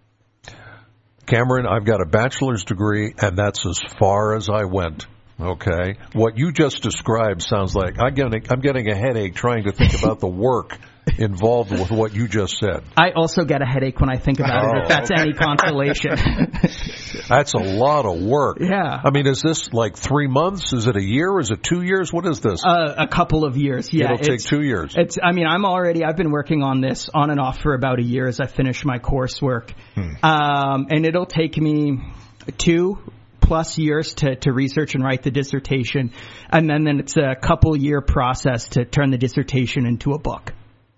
Cameron, I've got a bachelor's degree, and that's as far as I went. Okay. What you just described sounds like I'm getting, I'm getting a headache trying to think about the work involved with what you just said. I also get a headache when I think about oh, it, if that's okay. any consolation. That's a lot of work. Yeah. I mean, is this like three months? Is it a year? Is it two years? What is this? Uh, a couple of years, yeah. It'll take two years. It's. I mean, I'm already, I've been working on this on and off for about a year as I finish my coursework. Hmm. Um, and it'll take me two plus years to, to research and write the dissertation. And then, then it's a couple year process to turn the dissertation into a book.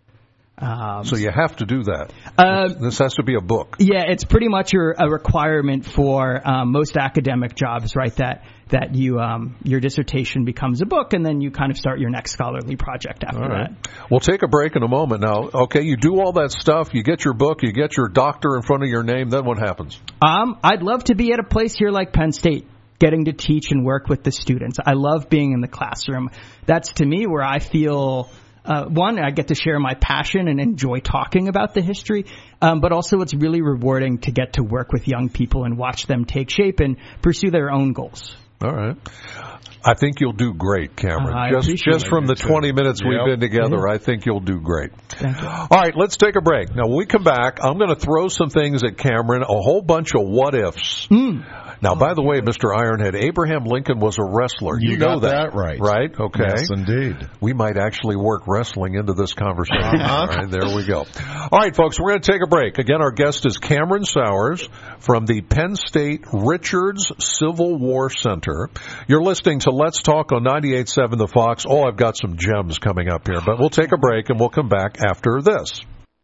Um, so you have to do that. Uh, this has to be a book. Yeah, it's pretty much a, a requirement for um, most academic jobs, right? That that you um, your dissertation becomes a book, and then you kind of start your next scholarly project after all right. that. We'll take a break in a moment. Now, okay, you do all that stuff. You get your book. You get your doctor in front of your name. Then what happens? Um, I'd love to be at a place here like Penn State, getting to teach and work with the students. I love being in the classroom. That's to me where I feel. Uh, one, I get to share my passion and enjoy talking about the history, um, but also it's really rewarding to get to work with young people and watch them take shape and pursue their own goals. All right. I think you'll do great, Cameron. Uh, just just from the twenty minutes yep. we've been together, yeah. I think you'll do great. Thank you. All right, let's take a break. Now, when we come back, I'm going to throw some things at Cameron, a whole bunch of what-ifs. Mm. Now, by the way, Mister Ironhead, Abraham Lincoln was a wrestler. You, you got know that. that right. Right? Okay. Yes, indeed. We might actually work wrestling into this conversation. Uh-huh. All right, there we go. All right, folks, we're going to take a break. Again, our guest is Cameron Sowers from the Penn State Richards Civil War Center. You're listening to Let's Talk on ninety-eight point seven The Fox. Oh, I've got some gems coming up here, but we'll take a break and we'll come back after this.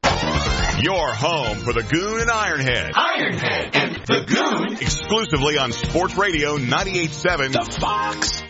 Your home for the Goon and Ironhead. Ironhead and the Goon. Exclusively on Sports Radio ninety-eight point seven The Fox.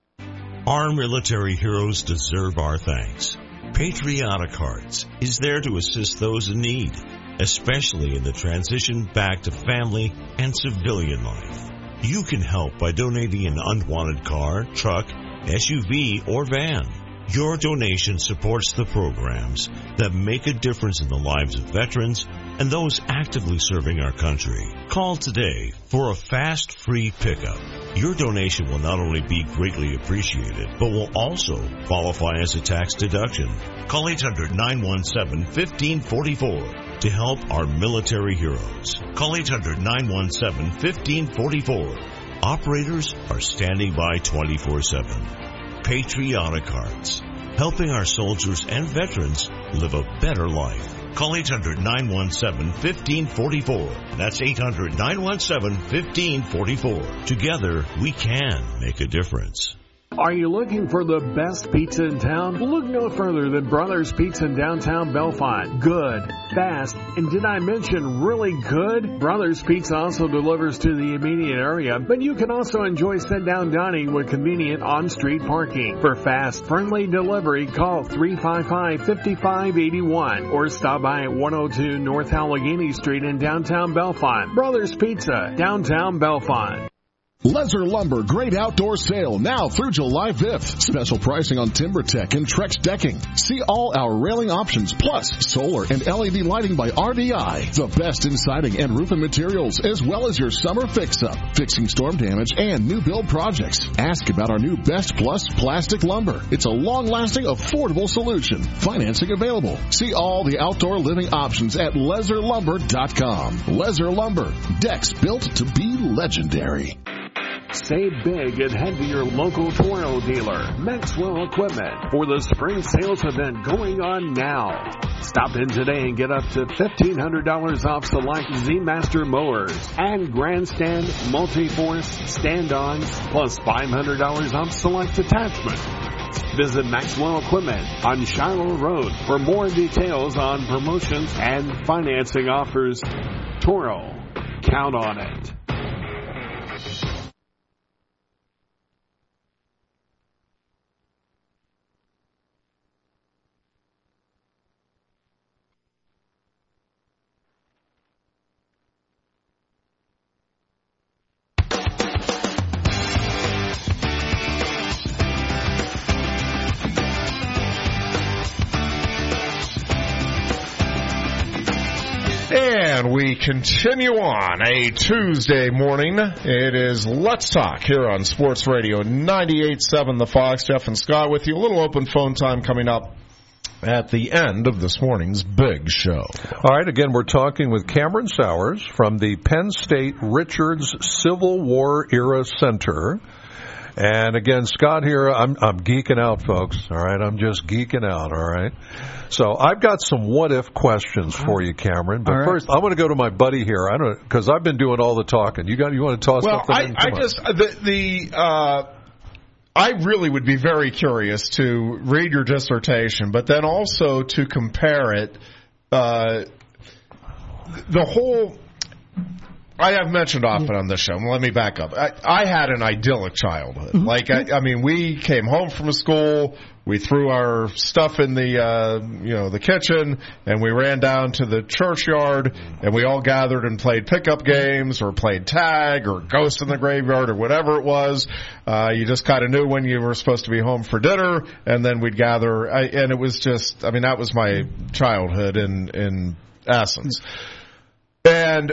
Our military heroes deserve our thanks. Patriotic Hearts is there to assist those in need, especially in the transition back to family and civilian life. You can help by donating an unwanted car, truck, S U V, or van. Your donation supports the programs that make a difference in the lives of veterans and those actively serving our country. Call today for a fast, free pickup. Your donation will not only be greatly appreciated, but will also qualify as a tax deduction. Call eight hundred, nine one seven, one five four four to help our military heroes. Call eight hundred, nine one seven, one five four four. Operators are standing by twenty-four seven. Patriotic Hearts, helping our soldiers and veterans live a better life. Call eight hundred, nine one seven, one five four four. That's eight hundred, nine one seven, one five four four. Together, we can make a difference. Are you looking for the best pizza in town? Look no further than Brothers Pizza in downtown Bellefonte. Good, fast, and did I mention really good? Brothers Pizza also delivers to the immediate area, but you can also enjoy sit-down dining with convenient on-street parking. For fast, friendly delivery, call three five five, five five eight one or stop by at one oh two North Allegheny Street in downtown Bellefonte. Brothers Pizza, downtown Bellefonte. Lezer Lumber Great Outdoor Sale now through July fifth. Special pricing on TimberTech and Trex decking. See all our railing options plus solar and L E D lighting by R D I. The best in siding and roofing materials as well as your summer fix-up, fixing storm damage and new build projects. Ask about our new Best Plus plastic lumber. It's a long-lasting, affordable solution. Financing available. See all the outdoor living options at lezer lumber dot com. Lezer Lumber. Decks built to be legendary. Save big and head to your local Toro dealer, Maxwell Equipment, for the spring sales event going on now. Stop in today and get up to fifteen hundred dollars off select Z-Master mowers and Grandstand multi-force stand-ons, plus five hundred dollars off select attachments. Visit Maxwell Equipment on Shiloh Road for more details on promotions and financing offers. Toro, count on it. And we continue on a Tuesday morning. It is Let's Talk here on Sports Radio ninety-eight point seven The Fox. Jeff and Scott with you. A little open phone time coming up at the end of this morning's big show. All right, again, we're talking with Cameron Sowers from the Penn State Richards Civil War Era Center. And again, Scott here, I'm, I'm geeking out, folks. All right, I'm just geeking out, all right? So I've got some what-if questions for you, Cameron. But right. first, I'm going to go to my buddy here. I don't because I've been doing all the talking. You got you want to toss well, something I, in? Well, I just the the uh, I really would be very curious to read your dissertation, but then also to compare it. Uh, the whole. I have mentioned often on this show. Let me back up. I, I had an idyllic childhood. Mm-hmm. Like, I, I mean, we came home from school, we threw our stuff in the, uh, you know, the kitchen, and we ran down to the churchyard, and we all gathered and played pickup games, or played tag, or Ghost in the Graveyard, or whatever it was. Uh, you just kind of knew when you were supposed to be home for dinner, and then we'd gather. I, and it was just, I mean, that was my childhood in, in essence. And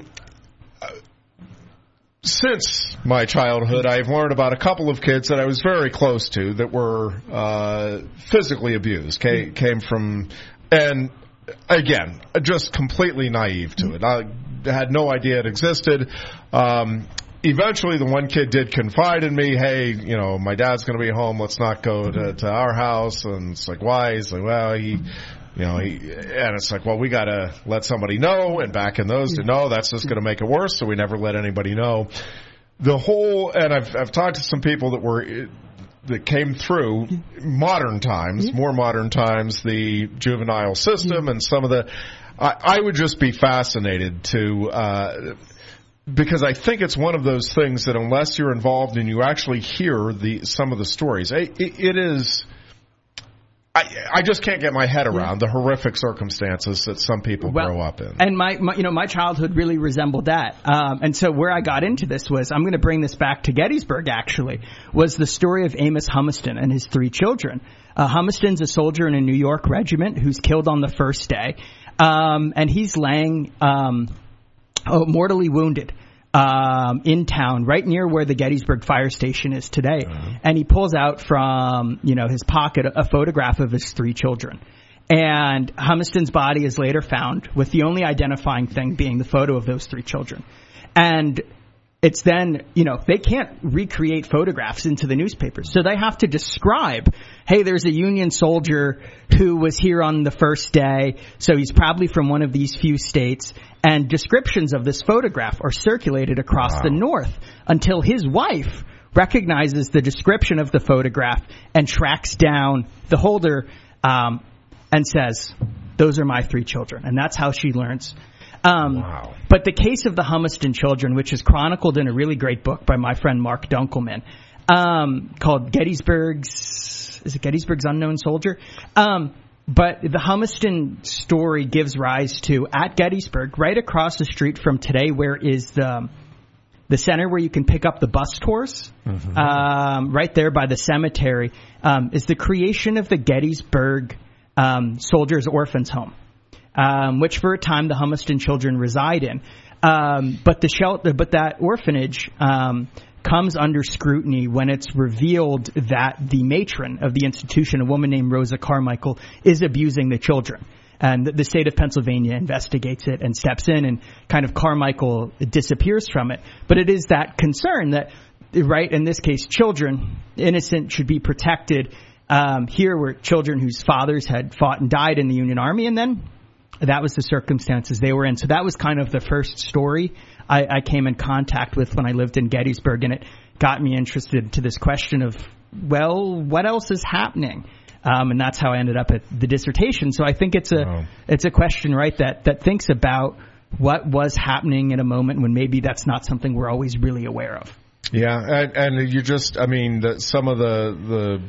since my childhood, I've learned about a couple of kids that I was very close to that were uh, physically abused, came, came from, and again, just completely naive to it. I had no idea it existed. Um, eventually, the one kid did confide in me, hey, you know, my dad's going to be home, let's not go to, to our house. And it's like, why? He's like, well, he... You know, he, and it's like, well, we got to let somebody know. And back in those, no, that's just going to make it worse. So we never let anybody know. The whole, and I've I've talked to some people that were that came through modern times, more modern times, the juvenile system, and some of the. I, I would just be fascinated to. Uh, Because I think it's one of those things that unless you're involved and you actually hear the some of the stories, it, it is. I, I just can't get my head around the horrific circumstances that some people well, grow up in. And my, my, you know, my childhood really resembled that. Um, and so where I got into this was, I'm going to bring this back to Gettysburg, actually, was the story of Amos Humiston and his three children. Uh, Humiston's a soldier in a New York regiment who's killed on the first day. Um, and he's laying um, oh, mortally wounded. Um, in town, right near where the Gettysburg fire station is today. Uh-huh. And he pulls out from, you know, his pocket a, a photograph of his three children. And Humiston's body is later found with the only identifying thing being the photo of those three children. And it's then, you know, they can't recreate photographs into the newspapers. So they have to describe, hey, there's a Union soldier who was here on the first day, so he's probably from one of these few states. And descriptions of this photograph are circulated across wow. the North until his wife recognizes the description of the photograph and tracks down the holder um, and says, those are my three children. And that's how she learns. Um, wow. But the case of the Humiston children, which is chronicled in a really great book by my friend Mark Dunkelman, um, called Gettysburg's, is it Gettysburg's Unknown Soldier? Um, but the Humiston story gives rise to, at Gettysburg, right across the street from today, where is the, the center where you can pick up the bus tours, mm-hmm. um, right there by the cemetery, um, is the creation of the Gettysburg um, Soldiers Orphans Home. Um, which for a time the Humiston children reside in, um, but the shelter, but that orphanage um, comes under scrutiny when it's revealed that the matron of the institution, a woman named Rosa Carmichael, is abusing the children, and the state of Pennsylvania investigates it and steps in, and kind of Carmichael disappears from it. But it is that concern that, right, in this case, children, innocent, should be protected. Um, here were children whose fathers had fought and died in the Union Army, and then that was the circumstances they were in. So that was kind of the first story I, I came in contact with when I lived in Gettysburg, and it got me interested to this question of, well, what else is happening? Um, and that's how I ended up at the dissertation. So I think it's a wow. it's a question, right, that, that thinks about what was happening in a moment when maybe that's not something we're always really aware of. Yeah, and, and you just, I mean, the, some of the the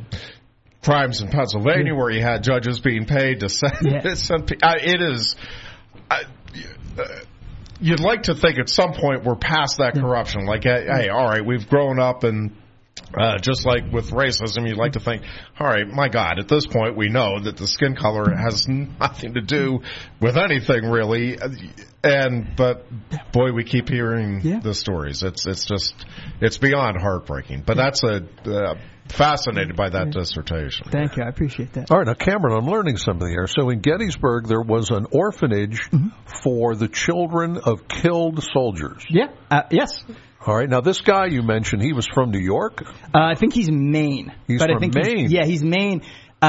crimes in Pennsylvania yeah. where you had judges being paid to send, yeah. send uh, it is uh, uh, you'd like to think at some point we're past that yeah. corruption, like hey, hey all right, we've grown up, and uh, just like with racism, you'd like to think, all right, my God, at this point we know that the skin color has nothing to do with anything really, and but boy, we keep hearing yeah. the stories. It's it's just it's beyond heartbreaking, but that's a uh, fascinated by that dissertation. Thank you. I appreciate that. All right. Now, Cameron, I'm learning something here. So in Gettysburg, there was an orphanage mm-hmm. for the children of killed soldiers. Yeah. Uh, yes. All right. Now, this guy you mentioned, he was from New York? Uh, I think he's Maine. He's but from I think Maine? He's, yeah, he's Maine,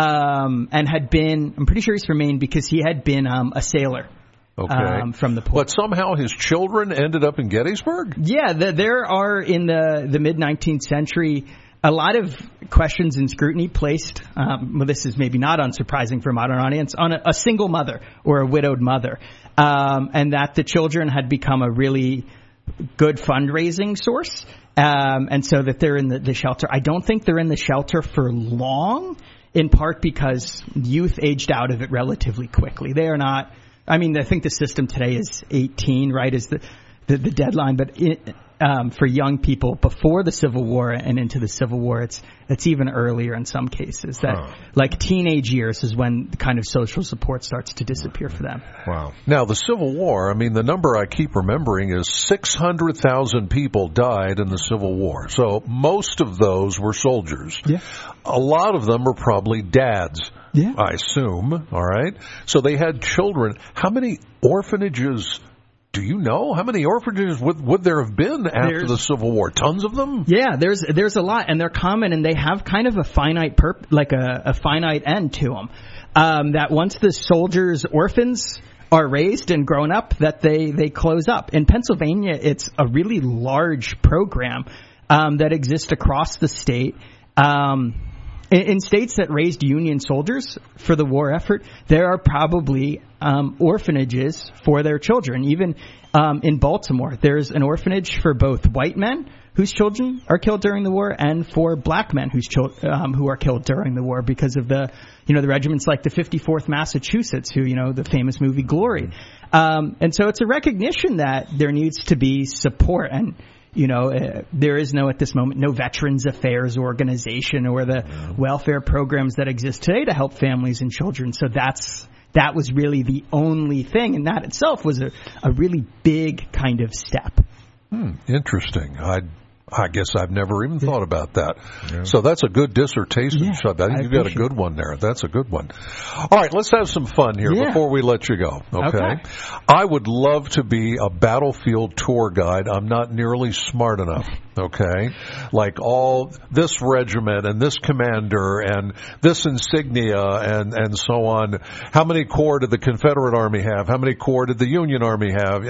um, and had been, I'm pretty sure he's from Maine because he had been um, a sailor. Okay. Um, from the port. But somehow his children ended up in Gettysburg? Yeah. The, there are, in the, the mid-nineteenth century, a lot of questions and scrutiny placed, um, well, this is maybe not unsurprising for a modern audience, on a, a single mother or a widowed mother, um, and that the children had become a really good fundraising source, um, and so that they're in the, the shelter. I don't think they're in the shelter for long, in part because youth aged out of it relatively quickly. They are not, I mean, I think the system today is eighteen, right, is the, the, the deadline, but it, Um, for young people before the Civil War and into the Civil War, it's it's even earlier in some cases. That huh. like teenage years is when the kind of social support starts to disappear for them. Wow. Now the Civil War, I mean, the number I keep remembering is six hundred thousand people died in the Civil War. So most of those were soldiers. Yeah. A lot of them were probably dads. Yeah. I assume. All right. So they had children. How many orphanages? Do you know how many orphanages would, would there have been after there's, the Civil War? Tons of them? Yeah, there's there's a lot, and they're common, and they have kind of a finite perp, like a, a finite end to them. Um, that once the soldiers' orphans are raised and grown up, that they, they close up. In Pennsylvania, it's a really large program um, that exists across the state. Um, in, in states that raised Union soldiers for the war effort, there are probably um, orphanages for their children. Even um, in Baltimore, there's an orphanage for both white men whose children are killed during the war and for black men whose chil- um, who are killed during the war because of the, you know, the regiments like the fifty-fourth Massachusetts, who, you know, the famous movie Glory. Um, and so it's a recognition that there needs to be support. And, you know, uh, there is no, at this moment, no Veterans Affairs organization or the yeah. welfare programs that exist today to help families and children. So that's, that was really the only thing. And that itself was a, a really big kind of step. Hmm, interesting. I I guess I've never even thought about that. Yeah. So that's a good dissertation, yeah, Shub. I think you got a good one there. That's a good one. All right, let's have some fun here yeah. before we let you go. Okay? okay. I would love to be a battlefield tour guide. I'm not nearly smart enough. Okay, like all this regiment and this commander and this insignia and and so on. How many corps did the Confederate Army have? How many corps did the Union Army have? Yeah,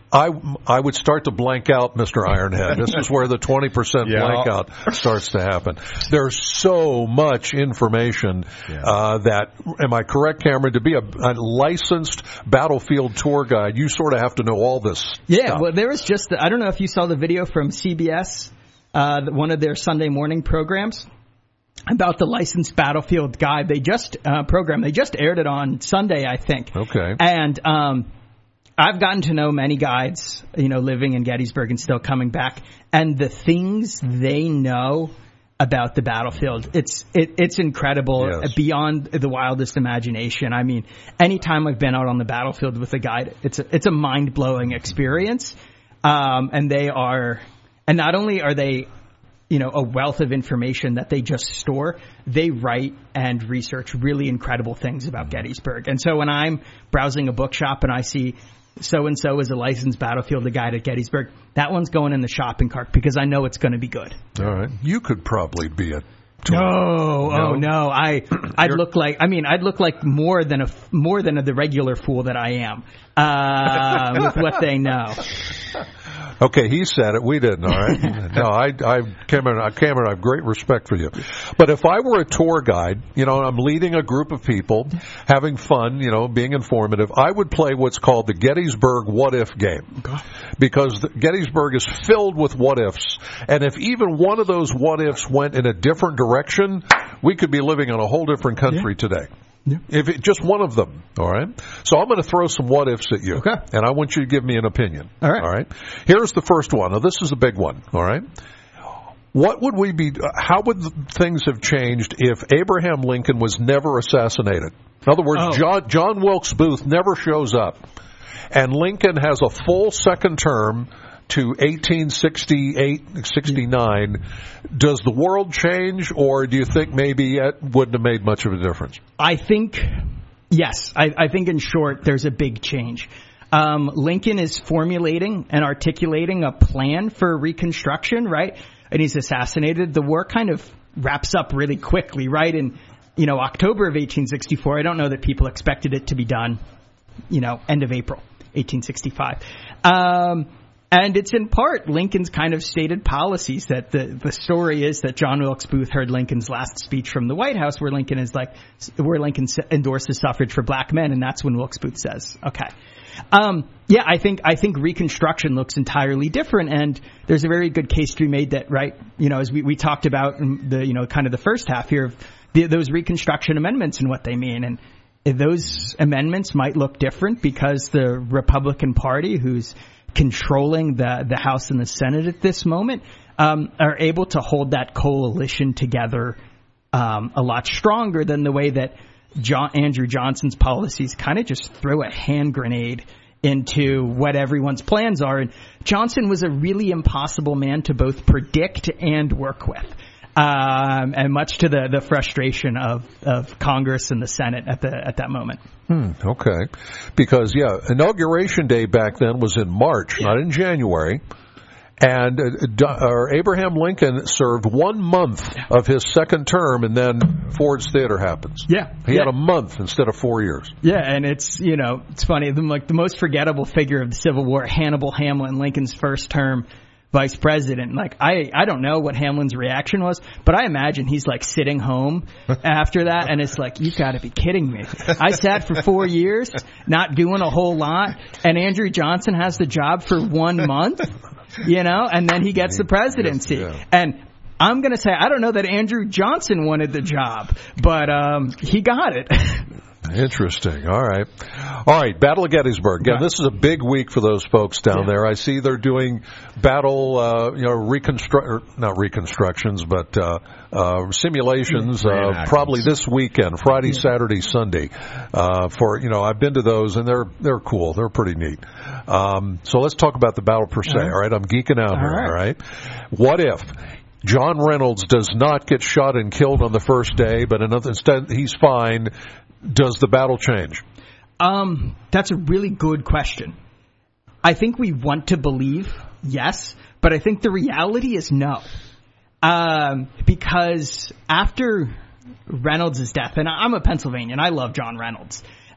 I, I would start to blank out, Mister Ironhead. This is where the twenty percent Yeah. blank out starts to happen. There's so much information Yeah. uh, that, am I correct, Cameron, to be a, a licensed battlefield tour guide, you sort of have to know all this Yeah, stuff. well, there was just, I don't know if you saw the video from C B S, uh, one of their Sunday morning programs, about the licensed battlefield guide. They just, uh, program, they just aired it on Sunday, I think. Okay. And, um, I've gotten to know many guides, you know, living in Gettysburg and still coming back, and the things they know about the battlefield, it's it, it's incredible, Yes. beyond the wildest imagination. I mean, anytime I've been out on the battlefield with a guide, it's a, it's a mind blowing experience, um, and they are, and not only are they, you know, a wealth of information that they just store, they write and research really incredible things about Gettysburg. And so when I'm browsing a bookshop and I see so-and-so is a licensed battlefield guide at Gettysburg, that one's going in the shopping cart because I know it's going to be good. All right. You could probably be a No, oh no, I I'd look like I mean I'd look like more than a more than a, the regular fool that I am uh, with what they know. Okay, he said it. We didn't. All right. No, I, I, Cameron, Cameron, I have great respect for you. But if I were a tour guide, you know, I'm leading a group of people, having fun, you know, being informative, I would play what's called the Gettysburg What If game, because the, Gettysburg is filled with what ifs, and if even one of those what ifs went in a different direction, we could be living in a whole different country yeah. today. Yeah. If it, just one of them, all right? So I'm going to throw some what-ifs at you, okay. and I want you to give me an opinion. All right. All right? Here's the first one. Now, this is a big one, all right? What would we be, how would things have changed if Abraham Lincoln was never assassinated? In other words, oh. John, John Wilkes Booth never shows up, and Lincoln has a full second term to eighteen sixty-eight, sixty-nine, does the world change, or do you think maybe it wouldn't have made much of a difference? I think, yes. I, I think in short, there's a big change. Um, Lincoln is formulating and articulating a plan for Reconstruction, right? And he's assassinated. The war kind of wraps up really quickly, right? In, you know, October of eighteen sixty-four. I don't know that people expected it to be done, you know, end of April, eighteen sixty-five. Um, And it's in part Lincoln's kind of stated policies that the, the story is that John Wilkes Booth heard Lincoln's last speech from the White House where Lincoln is like, where Lincoln endorses suffrage for black men. And that's when Wilkes Booth says, okay. Um, yeah, I think, I think Reconstruction looks entirely different. And there's a very good case to be made that, right, you know, as we, we talked about in the, you know, kind of the first half here of the, those Reconstruction amendments and what they mean. And those amendments might look different because the Republican Party, who's controlling the, the House and the Senate at this moment, um, are able to hold that coalition together um, a lot stronger than the way that John, Andrew Johnson's policies kind of just throw a hand grenade into what everyone's plans are. And Johnson was a really impossible man to both predict and work with. Um, and much to the, the frustration of, of Congress and the Senate at the at that moment. Hmm, okay. Because, yeah, Inauguration Day back then was in March, yeah. not in January. And uh, uh, Abraham Lincoln served one month yeah. of his second term, and then Ford's Theater happens. Yeah. He yeah. had a month instead of four years. Yeah, and it's, you know, it's funny. The, like, the most forgettable figure of the Civil War, Hannibal Hamlin, Lincoln's first term vice president. Like, I, I don't know what Hamlin's reaction was, but I imagine he's like sitting home after that, and it's like, you gotta be kidding me. I sat for four years, not doing a whole lot, and Andrew Johnson has the job for one month, you know, and then he gets the presidency. Yes, yeah. And I'm gonna say, I don't know that Andrew Johnson wanted the job, but, um, he got it. Interesting. All right. All right. Battle of Gettysburg. Again, this is a big week for those folks down yeah. there. I see they're doing battle, uh, you know, reconstruct, or not reconstructions, but, uh, uh, simulations, uh, probably this weekend, Friday, yeah. Saturday, Sunday, uh, for, you know, I've been to those and they're, they're cool. They're pretty neat. Um, so let's talk about the battle per se. All right. All right? I'm geeking out all here. Right. All right. What if John Reynolds does not get shot and killed on the first day, but another, instead he's fine? Does the battle change? Um, that's a really good question. I think we want to believe yes, but I think the reality is no. Um, because after Reynolds' death, and I'm a Pennsylvanian, I love John Reynolds.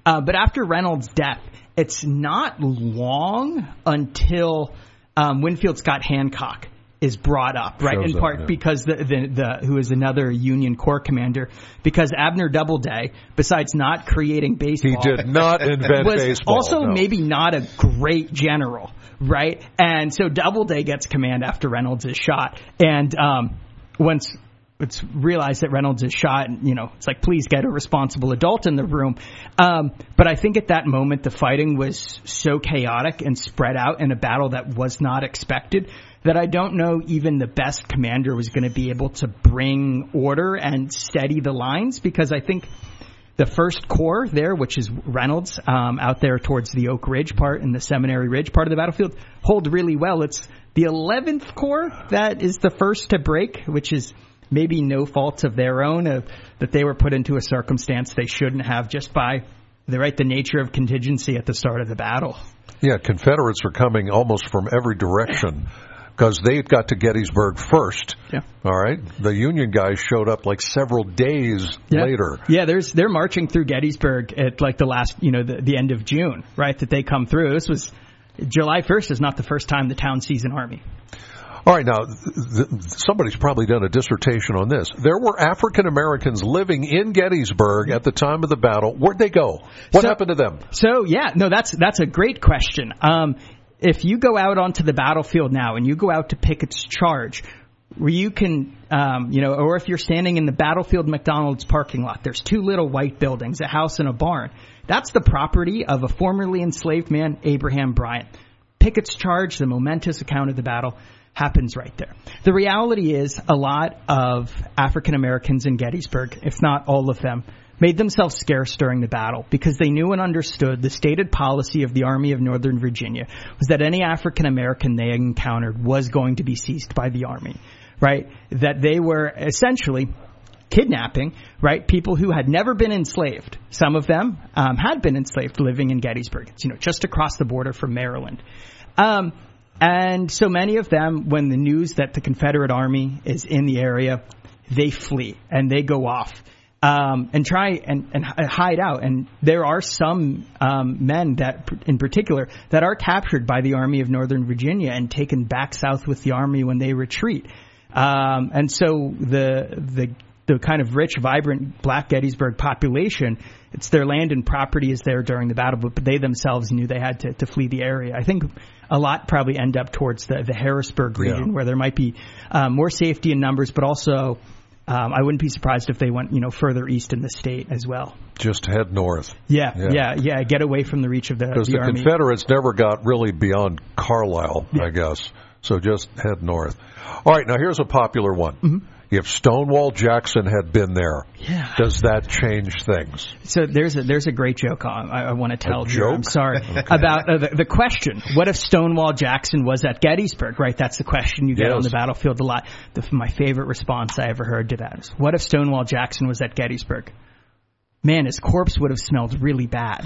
Uh, but after Reynolds' death, it's not long until um, Winfield Scott Hancock is brought up, right? Shows in part up, yeah. because the, the the who is another Union Corps commander, because Abner Doubleday, besides not creating baseball, he did not invent was baseball. Also, no. maybe not a great general, right? And so Doubleday gets command after Reynolds is shot, and um, once it's realized that Reynolds is shot, you know, it's like, please get a responsible adult in the room. Um, but I think at that moment the fighting was so chaotic and spread out in a battle that was not expected, that I don't know even the best commander was going to be able to bring order and steady the lines, because I think the first Corps there, which is Reynolds, um, out there towards the Oak Ridge part and the Seminary Ridge part of the battlefield, hold really well. It's the eleventh Corps that is the first to break, which is maybe no fault of their own, of that they were put into a circumstance they shouldn't have just by the right the nature of contingency at the start of the battle. Yeah, Confederates are coming almost from every direction, because they got to Gettysburg first. Yeah. All right. The Union guys showed up like several days yeah. later. Yeah, there's they're marching through Gettysburg at like the last, you know, the, the end of June, right? That they come through. This was July first is not the first time the town sees an army. All right, now, th- somebody's probably done a dissertation on this. There were African Americans living in Gettysburg at the time of the battle. Where'd they go? What so, happened to them? So, yeah, no, that's that's a great question. Um, if you go out onto the battlefield now and you go out to Pickett's Charge, where you can, um, you know, or if you're standing in the Battlefield McDonald's parking lot, there's two little white buildings, a house and a barn. That's the property of a formerly enslaved man, Abraham Bryant. Pickett's Charge, the momentous account of the battle, happens right there. The reality is a lot of African Americans in Gettysburg, if not all of them, made themselves scarce during the battle because they knew and understood the stated policy of the Army of Northern Virginia was that any African American they encountered was going to be seized by the Army, right? That they were essentially kidnapping, right, people who had never been enslaved. Some of them um, had been enslaved living in Gettysburg. It's, you know, just across the border from Maryland. Um, And so many of them, when the news that the Confederate Army is in the area, they flee and they go off um, and try and, and hide out. And there are some um, men that, in particular, that are captured by the Army of Northern Virginia and taken back south with the Army when they retreat. Um, and so the the the kind of rich, vibrant Black Gettysburg population, it's their land and property is there during the battle, but they themselves knew they had to, to flee the area. I think a lot probably end up towards the, the Harrisburg region, yeah. where there might be um, more safety in numbers, but also um, I wouldn't be surprised if they went, you know, further east in the state as well. Just head north. Yeah, yeah, yeah, yeah get away from the reach of the, Because the, the Army. Confederates never got really beyond Carlisle, yeah. I guess. So just head north. All right, now here's a popular one. Mm-hmm. If Stonewall Jackson had been there, yeah. does that change things? So there's a there's a great joke I, I want to tell a you. Joke? I'm sorry okay. about uh, the, the question. What if Stonewall Jackson was at Gettysburg? Right, that's the question you get yes. on the battlefield a lot. The, my favorite response I ever heard to that is, "What if Stonewall Jackson was at Gettysburg? Man, his corpse would have smelled really bad."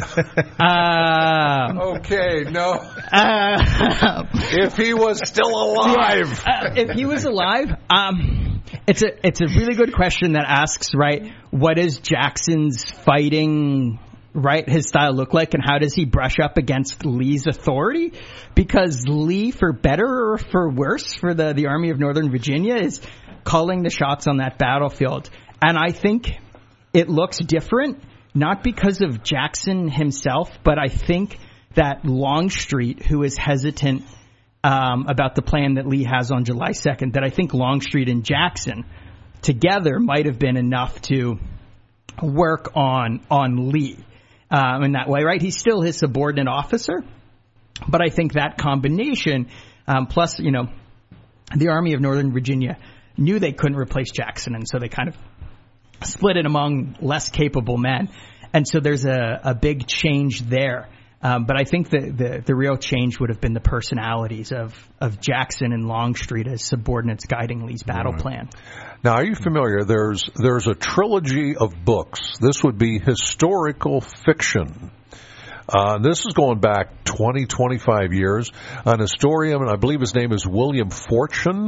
uh, okay, no. Uh, if he was still alive. Uh, if he was alive, um, it's a it's a really good question that asks, right, what is Jackson's fighting, right, his style look like, and how does he brush up against Lee's authority? Because Lee, for better or for worse, for the, the Army of Northern Virginia, is calling the shots on that battlefield. And I think it looks different, not because of Jackson himself, but I think that Longstreet, who is hesitant um, about the plan that Lee has on July second, that I think Longstreet and Jackson together might have been enough to work on on Lee um, in that way, right? He's still his subordinate officer, but I think that combination, um, plus, you know, the Army of Northern Virginia knew they couldn't replace Jackson, and so they kind of split it among less capable men. And so there's a, a big change there. Um, but I think the, the, the real change would have been the personalities of, of Jackson and Longstreet as subordinates guiding Lee's battle right. plan. Now, are you familiar? There's there's a trilogy of books. This would be historical fiction Uh, this is going back twenty, twenty-five years. An historian, I believe his name is William Fortune,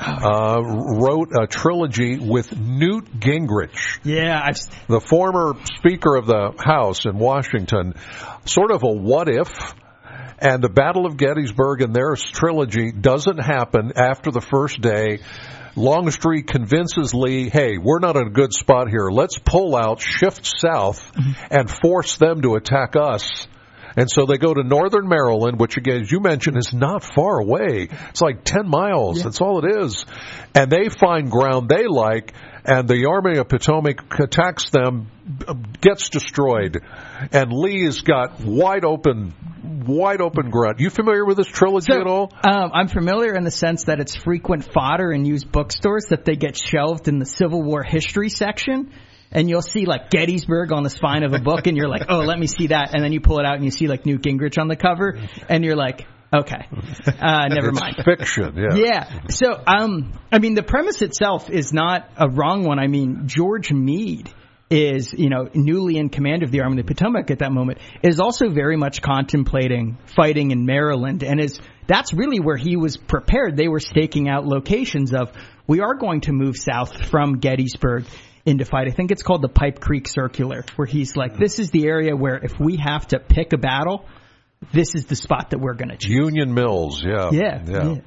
uh, wrote a trilogy with Newt Gingrich. Yeah. I've... The former Speaker of the House in Washington. Sort of a what if. And the Battle of Gettysburg in their trilogy doesn't happen after the first day. Longstreet convinces Lee, hey, we're not in a good spot here. Let's pull out, shift south, mm-hmm. and force them to attack us. And so they go to northern Maryland, which, again, as you mentioned, is not far away. It's like ten miles. Yeah. That's all it is. And they find ground they like, and the Army of Potomac attacks them, gets destroyed. And Lee has got wide open wide open ground. You familiar with this trilogy so, at all? Um, I'm familiar in the sense that it's frequent fodder in used bookstores, that they get shelved in the Civil War history section. And you'll see, like, Gettysburg on the spine of a book, and you're like, oh, let me see that. And then you pull it out, and you see, like, Newt Gingrich on the cover, and you're like, okay, uh, never it's mind. Fiction, yeah. Yeah. So, um, I mean, the premise itself is not a wrong one. I mean, George Meade is, you know, newly in command of the Army of the Potomac at that moment, is also very much contemplating fighting in Maryland, and is that's really where he was prepared. They were staking out locations of, we are going to move south from Gettysburg into fight. I think it's called the Pipe Creek Circular, where he's like, this is the area where if we have to pick a battle, this is the spot that we're going to choose. Union Mills, yeah. Yeah. Yeah. yeah.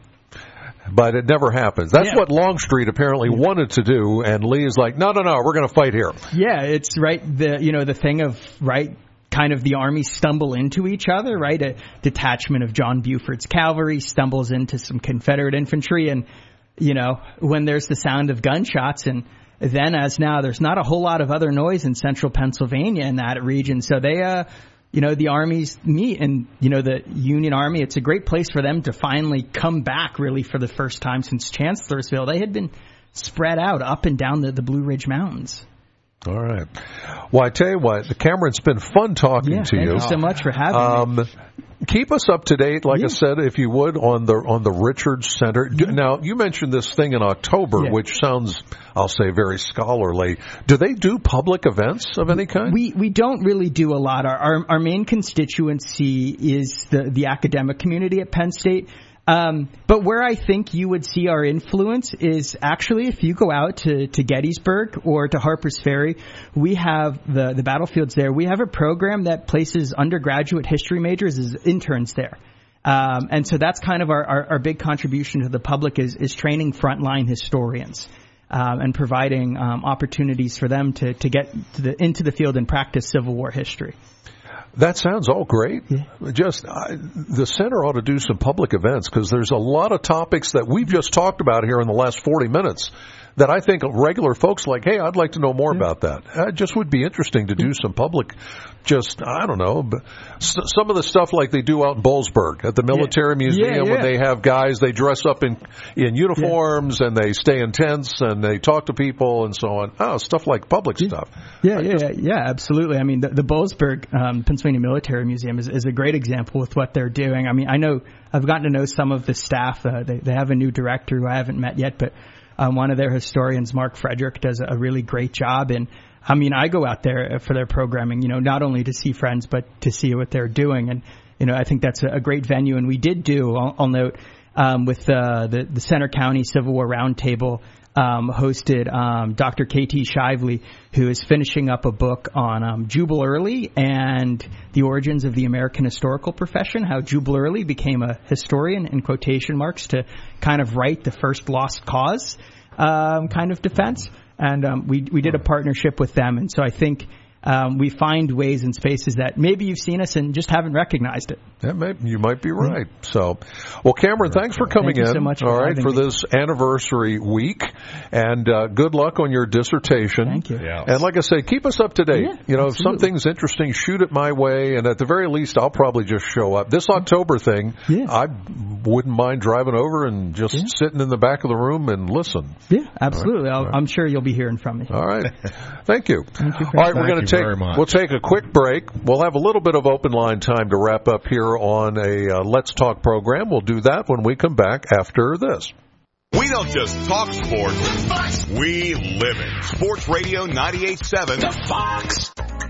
But it never happens. That's yeah. what Longstreet apparently wanted to do, and Lee is like, no, no, no, we're going to fight here. Yeah, it's right, the you know, the thing of, right, kind of the armies stumble into each other, right? A detachment of John Buford's cavalry stumbles into some Confederate infantry, and, you know, when there's the sound of gunshots, and then as now, there's not a whole lot of other noise in central Pennsylvania in that region. So they, uh, you know, the armies meet, and, you know, the Union Army, it's a great place for them to finally come back, really, for the first time since Chancellorsville. They had been spread out up and down the, the Blue Ridge Mountains. All right. Well, I tell you what, Cameron, it's been fun talking yeah, to thank you. Thank you so much for having um, me. Keep us up to date, like yeah. I said, if you would, on the on the Richards Center. Yeah. Now, you mentioned this thing in October, yeah. which sounds, I'll say, very scholarly. Do they do public events of any kind? We we don't really do a lot. Our our, our main constituency is the, the academic community at Penn State. Um, but where I think you would see our influence is actually if you go out to, to Gettysburg or to Harper's Ferry, we have the, the battlefields there. We have a program that places undergraduate history majors as interns there. Um, and so that's kind of our, our, our big contribution to the public is, is training frontline historians. Um, and providing um, opportunities for them to, to get to the, into the field and practice Civil War history. That sounds all great. Yeah. Just I, the center ought to do some public events because there's a lot of topics that we've just talked about here in the last forty minutes that I think regular folks like, hey, I'd like to know more yeah. about that. It just would be interesting to do some public, just, I don't know, but some of the stuff like they do out in Boalsburg at the Military yeah. Museum yeah, yeah. when they have guys, they dress up in, in uniforms yeah. and they stay in tents and they talk to people and so on. Oh, stuff like public yeah. stuff. Yeah, yeah, just, yeah, absolutely. I mean, the, the Boalsburg, um, Pennsylvania Military Museum is, is a great example with what they're doing. I mean, I know, I've gotten to know some of the staff. Uh, they, they have a new director who I haven't met yet, but Um, one of their historians, Mark Frederick, does a really great job. And, I mean, I go out there for their programming, you know, not only to see friends, but to see what they're doing. And, you know, I think that's a great venue. And we did do, I'll, I'll note, um, with uh, the, the Center County Civil War Roundtable, um, hosted um, Doctor K T Shively, who is finishing up a book on um, Jubal Early and the origins of the American historical profession, how Jubal Early became a historian, in quotation marks, to kind of write the first lost cause um, kind of defense. And um, we we did a partnership with them. And so I think um, we find ways and spaces that maybe you've seen us and just haven't recognized it. That may, you might be right. So, well, Cameron, thanks for coming Thank in. You so much for all right, for me. this anniversary week, and uh, good luck on your dissertation. Thank you. Yeah. And like I say, keep us up to date. Yeah, you know, absolutely. if something's interesting, shoot it my way, and at the very least, I'll probably just show up. This October thing, yeah. I wouldn't mind driving over and just yeah. sitting in the back of the room and listen. Yeah, absolutely. All right. All right. I'm sure you'll be hearing from me. All right. Thank you. Thank you. All right, we're Thank going to take very much. we'll take a quick break. We'll have a little bit of open line time to wrap up here on a uh, Let's Talk program. We'll do that when we come back after this. We don't just talk sports, we live it. Sports Radio ninety-eight point seven. The Fox.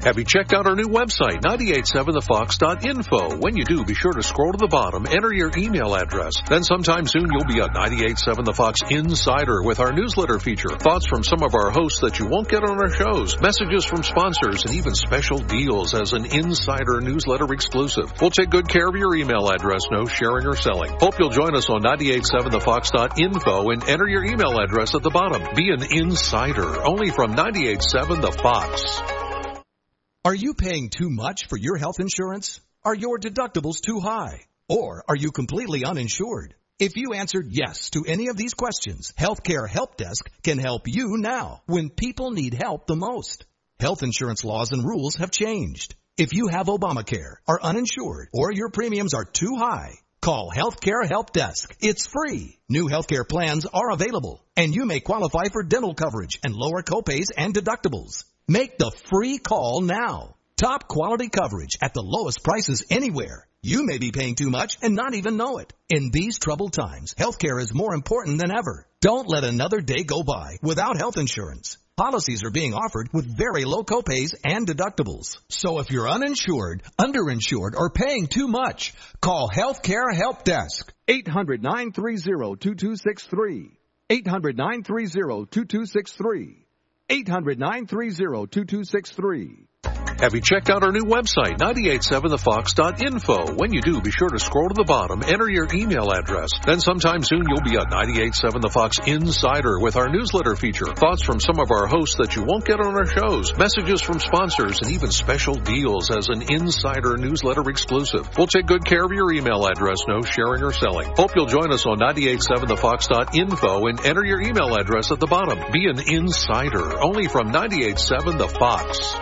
Have you checked out our new website, nine eight seven the fox dot info? When you do, be sure to scroll to the bottom, enter your email address. Then sometime soon you'll be a ninety-eight point seven The Fox Insider with our newsletter feature. Thoughts from some of our hosts that you won't get on our shows, messages from sponsors, and even special deals as an Insider newsletter exclusive. We'll take good care of your email address, no sharing or selling. Hope you'll join us on ninety-eight point seven the fox dot info and enter your email address at the bottom. Be an Insider, only from ninety-eight point seven The Fox. Are you paying too much for your health insurance? Are your deductibles too high? Or are you completely uninsured? If you answered yes to any of these questions, Healthcare Help Desk can help you now when people need help the most. Health insurance laws and rules have changed. If you have Obamacare, are uninsured, or your premiums are too high, call Healthcare Help Desk. It's free. New healthcare plans are available, and you may qualify for dental coverage and lower copays and deductibles. Make the free call now. Top quality coverage at the lowest prices anywhere. You may be paying too much and not even know it. In these troubled times, healthcare is more important than ever. Don't let another day go by without health insurance. Policies are being offered with very low copays and deductibles. So if you're uninsured, underinsured, or paying too much, call Healthcare Help Desk. eight hundred, nine three zero, two two six three. eight hundred, nine three zero, two two six three. eight hundred, nine three zero, two two six three. Have you checked out our new website, ninety-eight point seven the fox dot info? When you do, be sure to scroll to the bottom, enter your email address. Then sometime soon you'll be a ninety-eight point seven The Fox Insider with our newsletter feature. Thoughts from some of our hosts that you won't get on our shows, messages from sponsors, and even special deals as an Insider newsletter exclusive. We'll take good care of your email address, no sharing or selling. Hope you'll join us on ninety-eight point seven the fox dot info and enter your email address at the bottom. Be an Insider, only from ninety-eight point seven The Fox.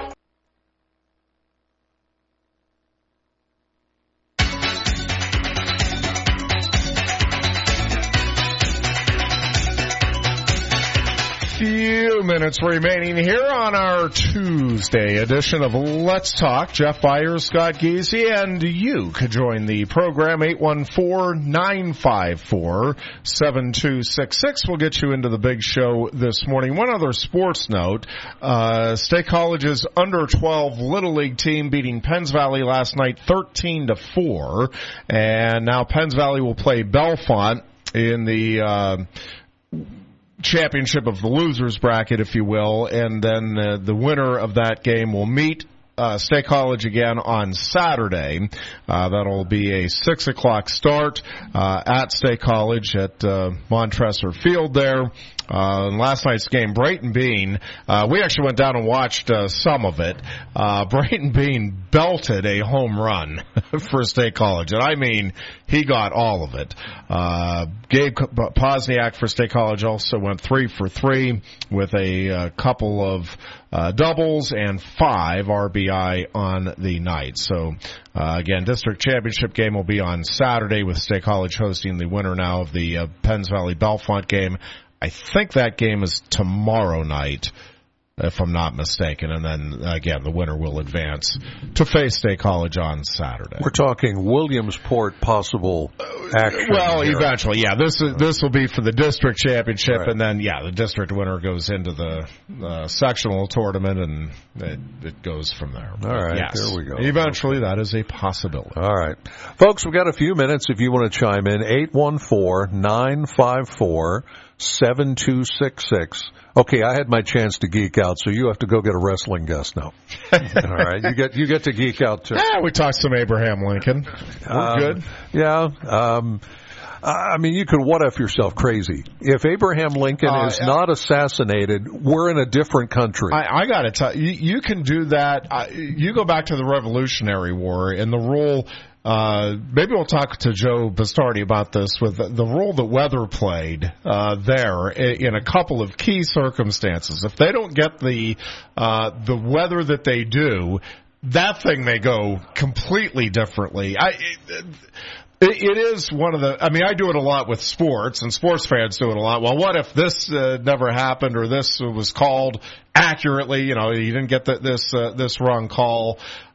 Few minutes remaining here on our Tuesday edition of Let's Talk. Jeff Byers, Scott Giese, and you could join the program, eight one four, nine five four, seven two six six. We'll get you into the big show this morning. One other sports note, uh, State College's under twelve Little League team beating Penns Valley last night thirteen to four, and now Penns Valley will play Bellefonte in the uh championship of the losers bracket, if you will, and then uh, the winner of that game will meet uh, State College again on Saturday. Uh, that'll be a six o'clock start uh, at State College at uh, Montresor Field there. Uh, in last night's game, Brayton Bean, uh, we actually went down and watched uh, some of it. Uh, Brayton Bean belted a home run for State College, and I mean, he got all of it. Uh, Gabe Posniak for State College also went three for three with a uh, couple of uh, doubles and five R B I on the night. So, uh, again, district championship game will be on Saturday with State College hosting the winner now of the uh, Penns Valley Bellefonte game. I think that game is tomorrow night, if I'm not mistaken, and then, again, the winner will advance to face State College on Saturday. We're talking Williamsport possible action. Well, here. eventually, yeah. This is, this will be for the district championship, right. And then, yeah, the district winner goes into the uh, sectional tournament, and it, it goes from there. All right, yes, there we go. Eventually, okay. That is a possibility. All right. Folks, we've got a few minutes if you want to chime in. eight one four, nine five four, seven two six six. Okay, I had my chance to geek out, so you have to go get a wrestling guest now. All right, you get you get to geek out too. Yeah, we talked some Abraham Lincoln. We're um, good. Yeah. Um, I mean, you could what if yourself crazy. If Abraham Lincoln uh, is not assassinated, we're in a different country. I, I got to tell you, you can do that. Uh, you go back to the Revolutionary War and the role. Uh, maybe we'll talk to Joe Bastardi about this with the, the role that weather played uh, there in, in a couple of key circumstances. If they don't get the uh, the weather that they do, that thing may go completely differently. I. It, It is one of the, I mean, I do it a lot with sports, and sports fans do it a lot. Well, what if this uh, never happened, or this was called accurately? You know, you didn't get the, this uh, this wrong call.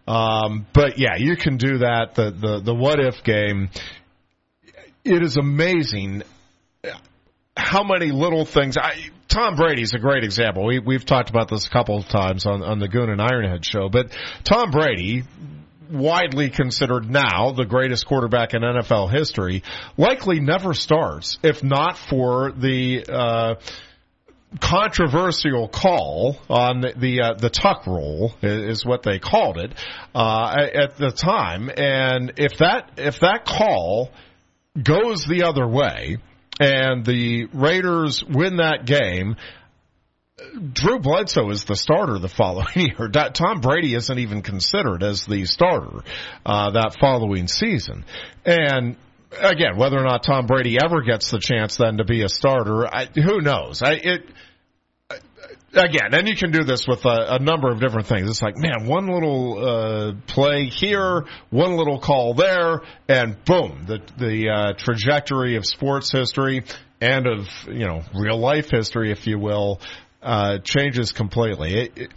Um, but yeah, you can do that. The the the what if game. It is amazing how many little things. I Tom Brady's a great example. We, we've talked about this a couple of times on, on the Goon and Ironhead show, but Tom Brady, widely considered now the greatest quarterback in N F L history, likely never starts if not for the uh controversial call on the the, uh, the tuck rule is what they called it uh at the time. And if that if that call goes the other way and the Raiders win that game, Drew Bledsoe is the starter the following year. Tom Brady isn't even considered as the starter uh, that following season. And again, whether or not Tom Brady ever gets the chance then to be a starter, I, who knows? I, it again, and you can do this with a, a number of different things. It's like, man, one little uh, play here, one little call there, and boom, the the uh, trajectory of sports history and of, you know, real life history, if you will, Uh, changes completely. It, it,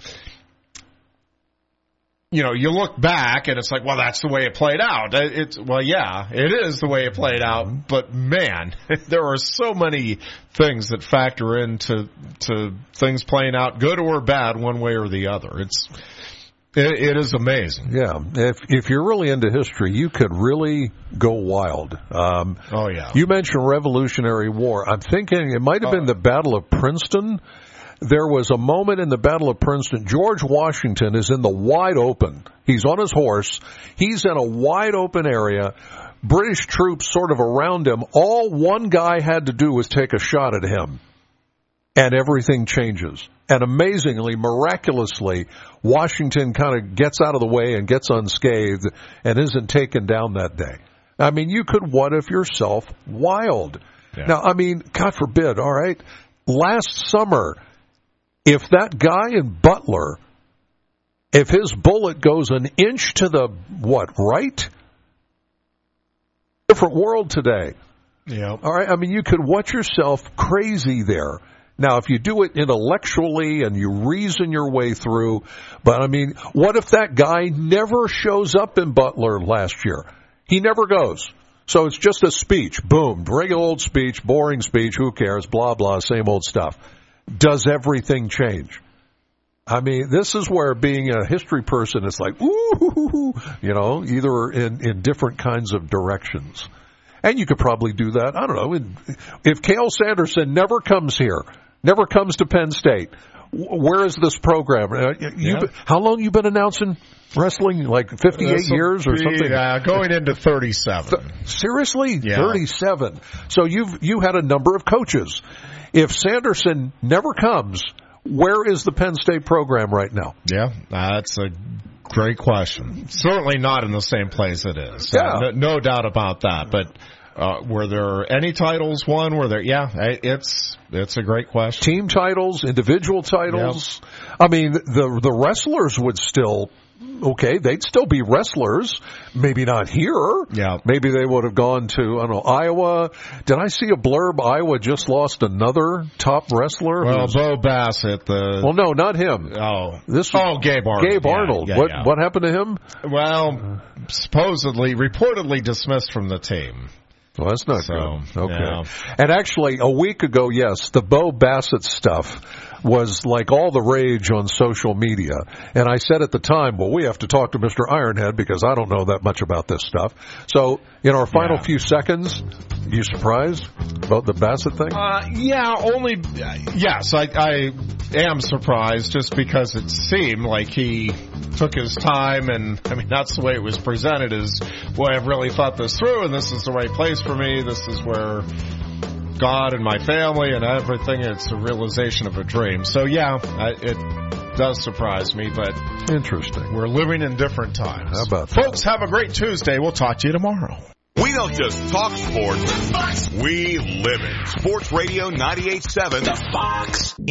you know, you look back and it's like, well, that's the way it played out. It's, well, yeah, it is the way it played out, but man, there are so many things that factor into to things playing out good or bad one way or the other. It's, it, it is amazing. Yeah. If, if you're really into history, you could really go wild. Um, oh yeah. You mentioned Revolutionary War. I'm thinking it might have been uh, the Battle of Princeton. There was a moment in the Battle of Princeton. George Washington is in the wide open. He's on his horse. He's in a wide open area. British troops sort of around him. All one guy had to do was take a shot at him, and everything changes. And amazingly, miraculously, Washington kind of gets out of the way and gets unscathed and isn't taken down that day. I mean, you could what if yourself wild. Yeah. Now, I mean, God forbid, all right, last summer, if that guy in Butler, if his bullet goes an inch to the, what, right? Different world today. Yeah. All right. I mean, you could watch yourself crazy there. Now, if you do it intellectually and you reason your way through, but I mean, what if that guy never shows up in Butler last year? He never goes. So it's just a speech. Boom. Regular old speech, boring speech. Who cares? Blah, blah, same old stuff. Does everything change? I mean, this is where being a history person is like, ooh, you know, either in, in different kinds of directions. And you could probably do that, I don't know, in, if Cael Sanderson never comes here, never comes to Penn State, where is this program? Uh, you, yeah. How long you been announcing wrestling? Like fifty-eight years or be, something? Yeah, uh, going into thirty-seven. Th- seriously? Yeah. thirty-seven. So you've you had a number of coaches. If Sanderson never comes, where is the Penn State program right now? Yeah, that's a great question. Certainly not in the same place it is. Yeah. Uh, no, no doubt about that. But uh, were there any titles won? Were there? Yeah, it's it's a great question. Team titles, individual titles. Yep. I mean, the the wrestlers would still. Okay, they'd still be wrestlers. Maybe not here. Yeah. Maybe they would have gone to, I don't know, Iowa. Did I see a blurb? Iowa just lost another top wrestler. Well, Bo Bassett, the... Well, no, not him. Oh. This was... Oh, Gabe Arnold. Gabe Arnold. Yeah, yeah, what, yeah. what happened to him? Well, supposedly, reportedly dismissed from the team. Well, that's not so, good. Okay. Yeah. And actually, a week ago, yes, the Bo Bassett stuff was like all the rage on social media. And I said at the time, well, we have to talk to Mister Ironhead because I don't know that much about this stuff. So, in our final yeah. few seconds, you surprised about the Bassett thing? Uh, yeah, only, uh, yes, I, I am surprised just because it seemed like he took his time, and I mean, that's the way it was presented is, well, I've really thought this through, and this is the right place for me. This is where God and my family and everything, it's a realization of a dream. So, yeah, I, it does surprise me, but interesting. We're living in different times. How about Folks, that? have a great Tuesday. We'll talk to you tomorrow. We don't just talk sports, we live it. Sports Radio ninety-eight point seven. The Fox.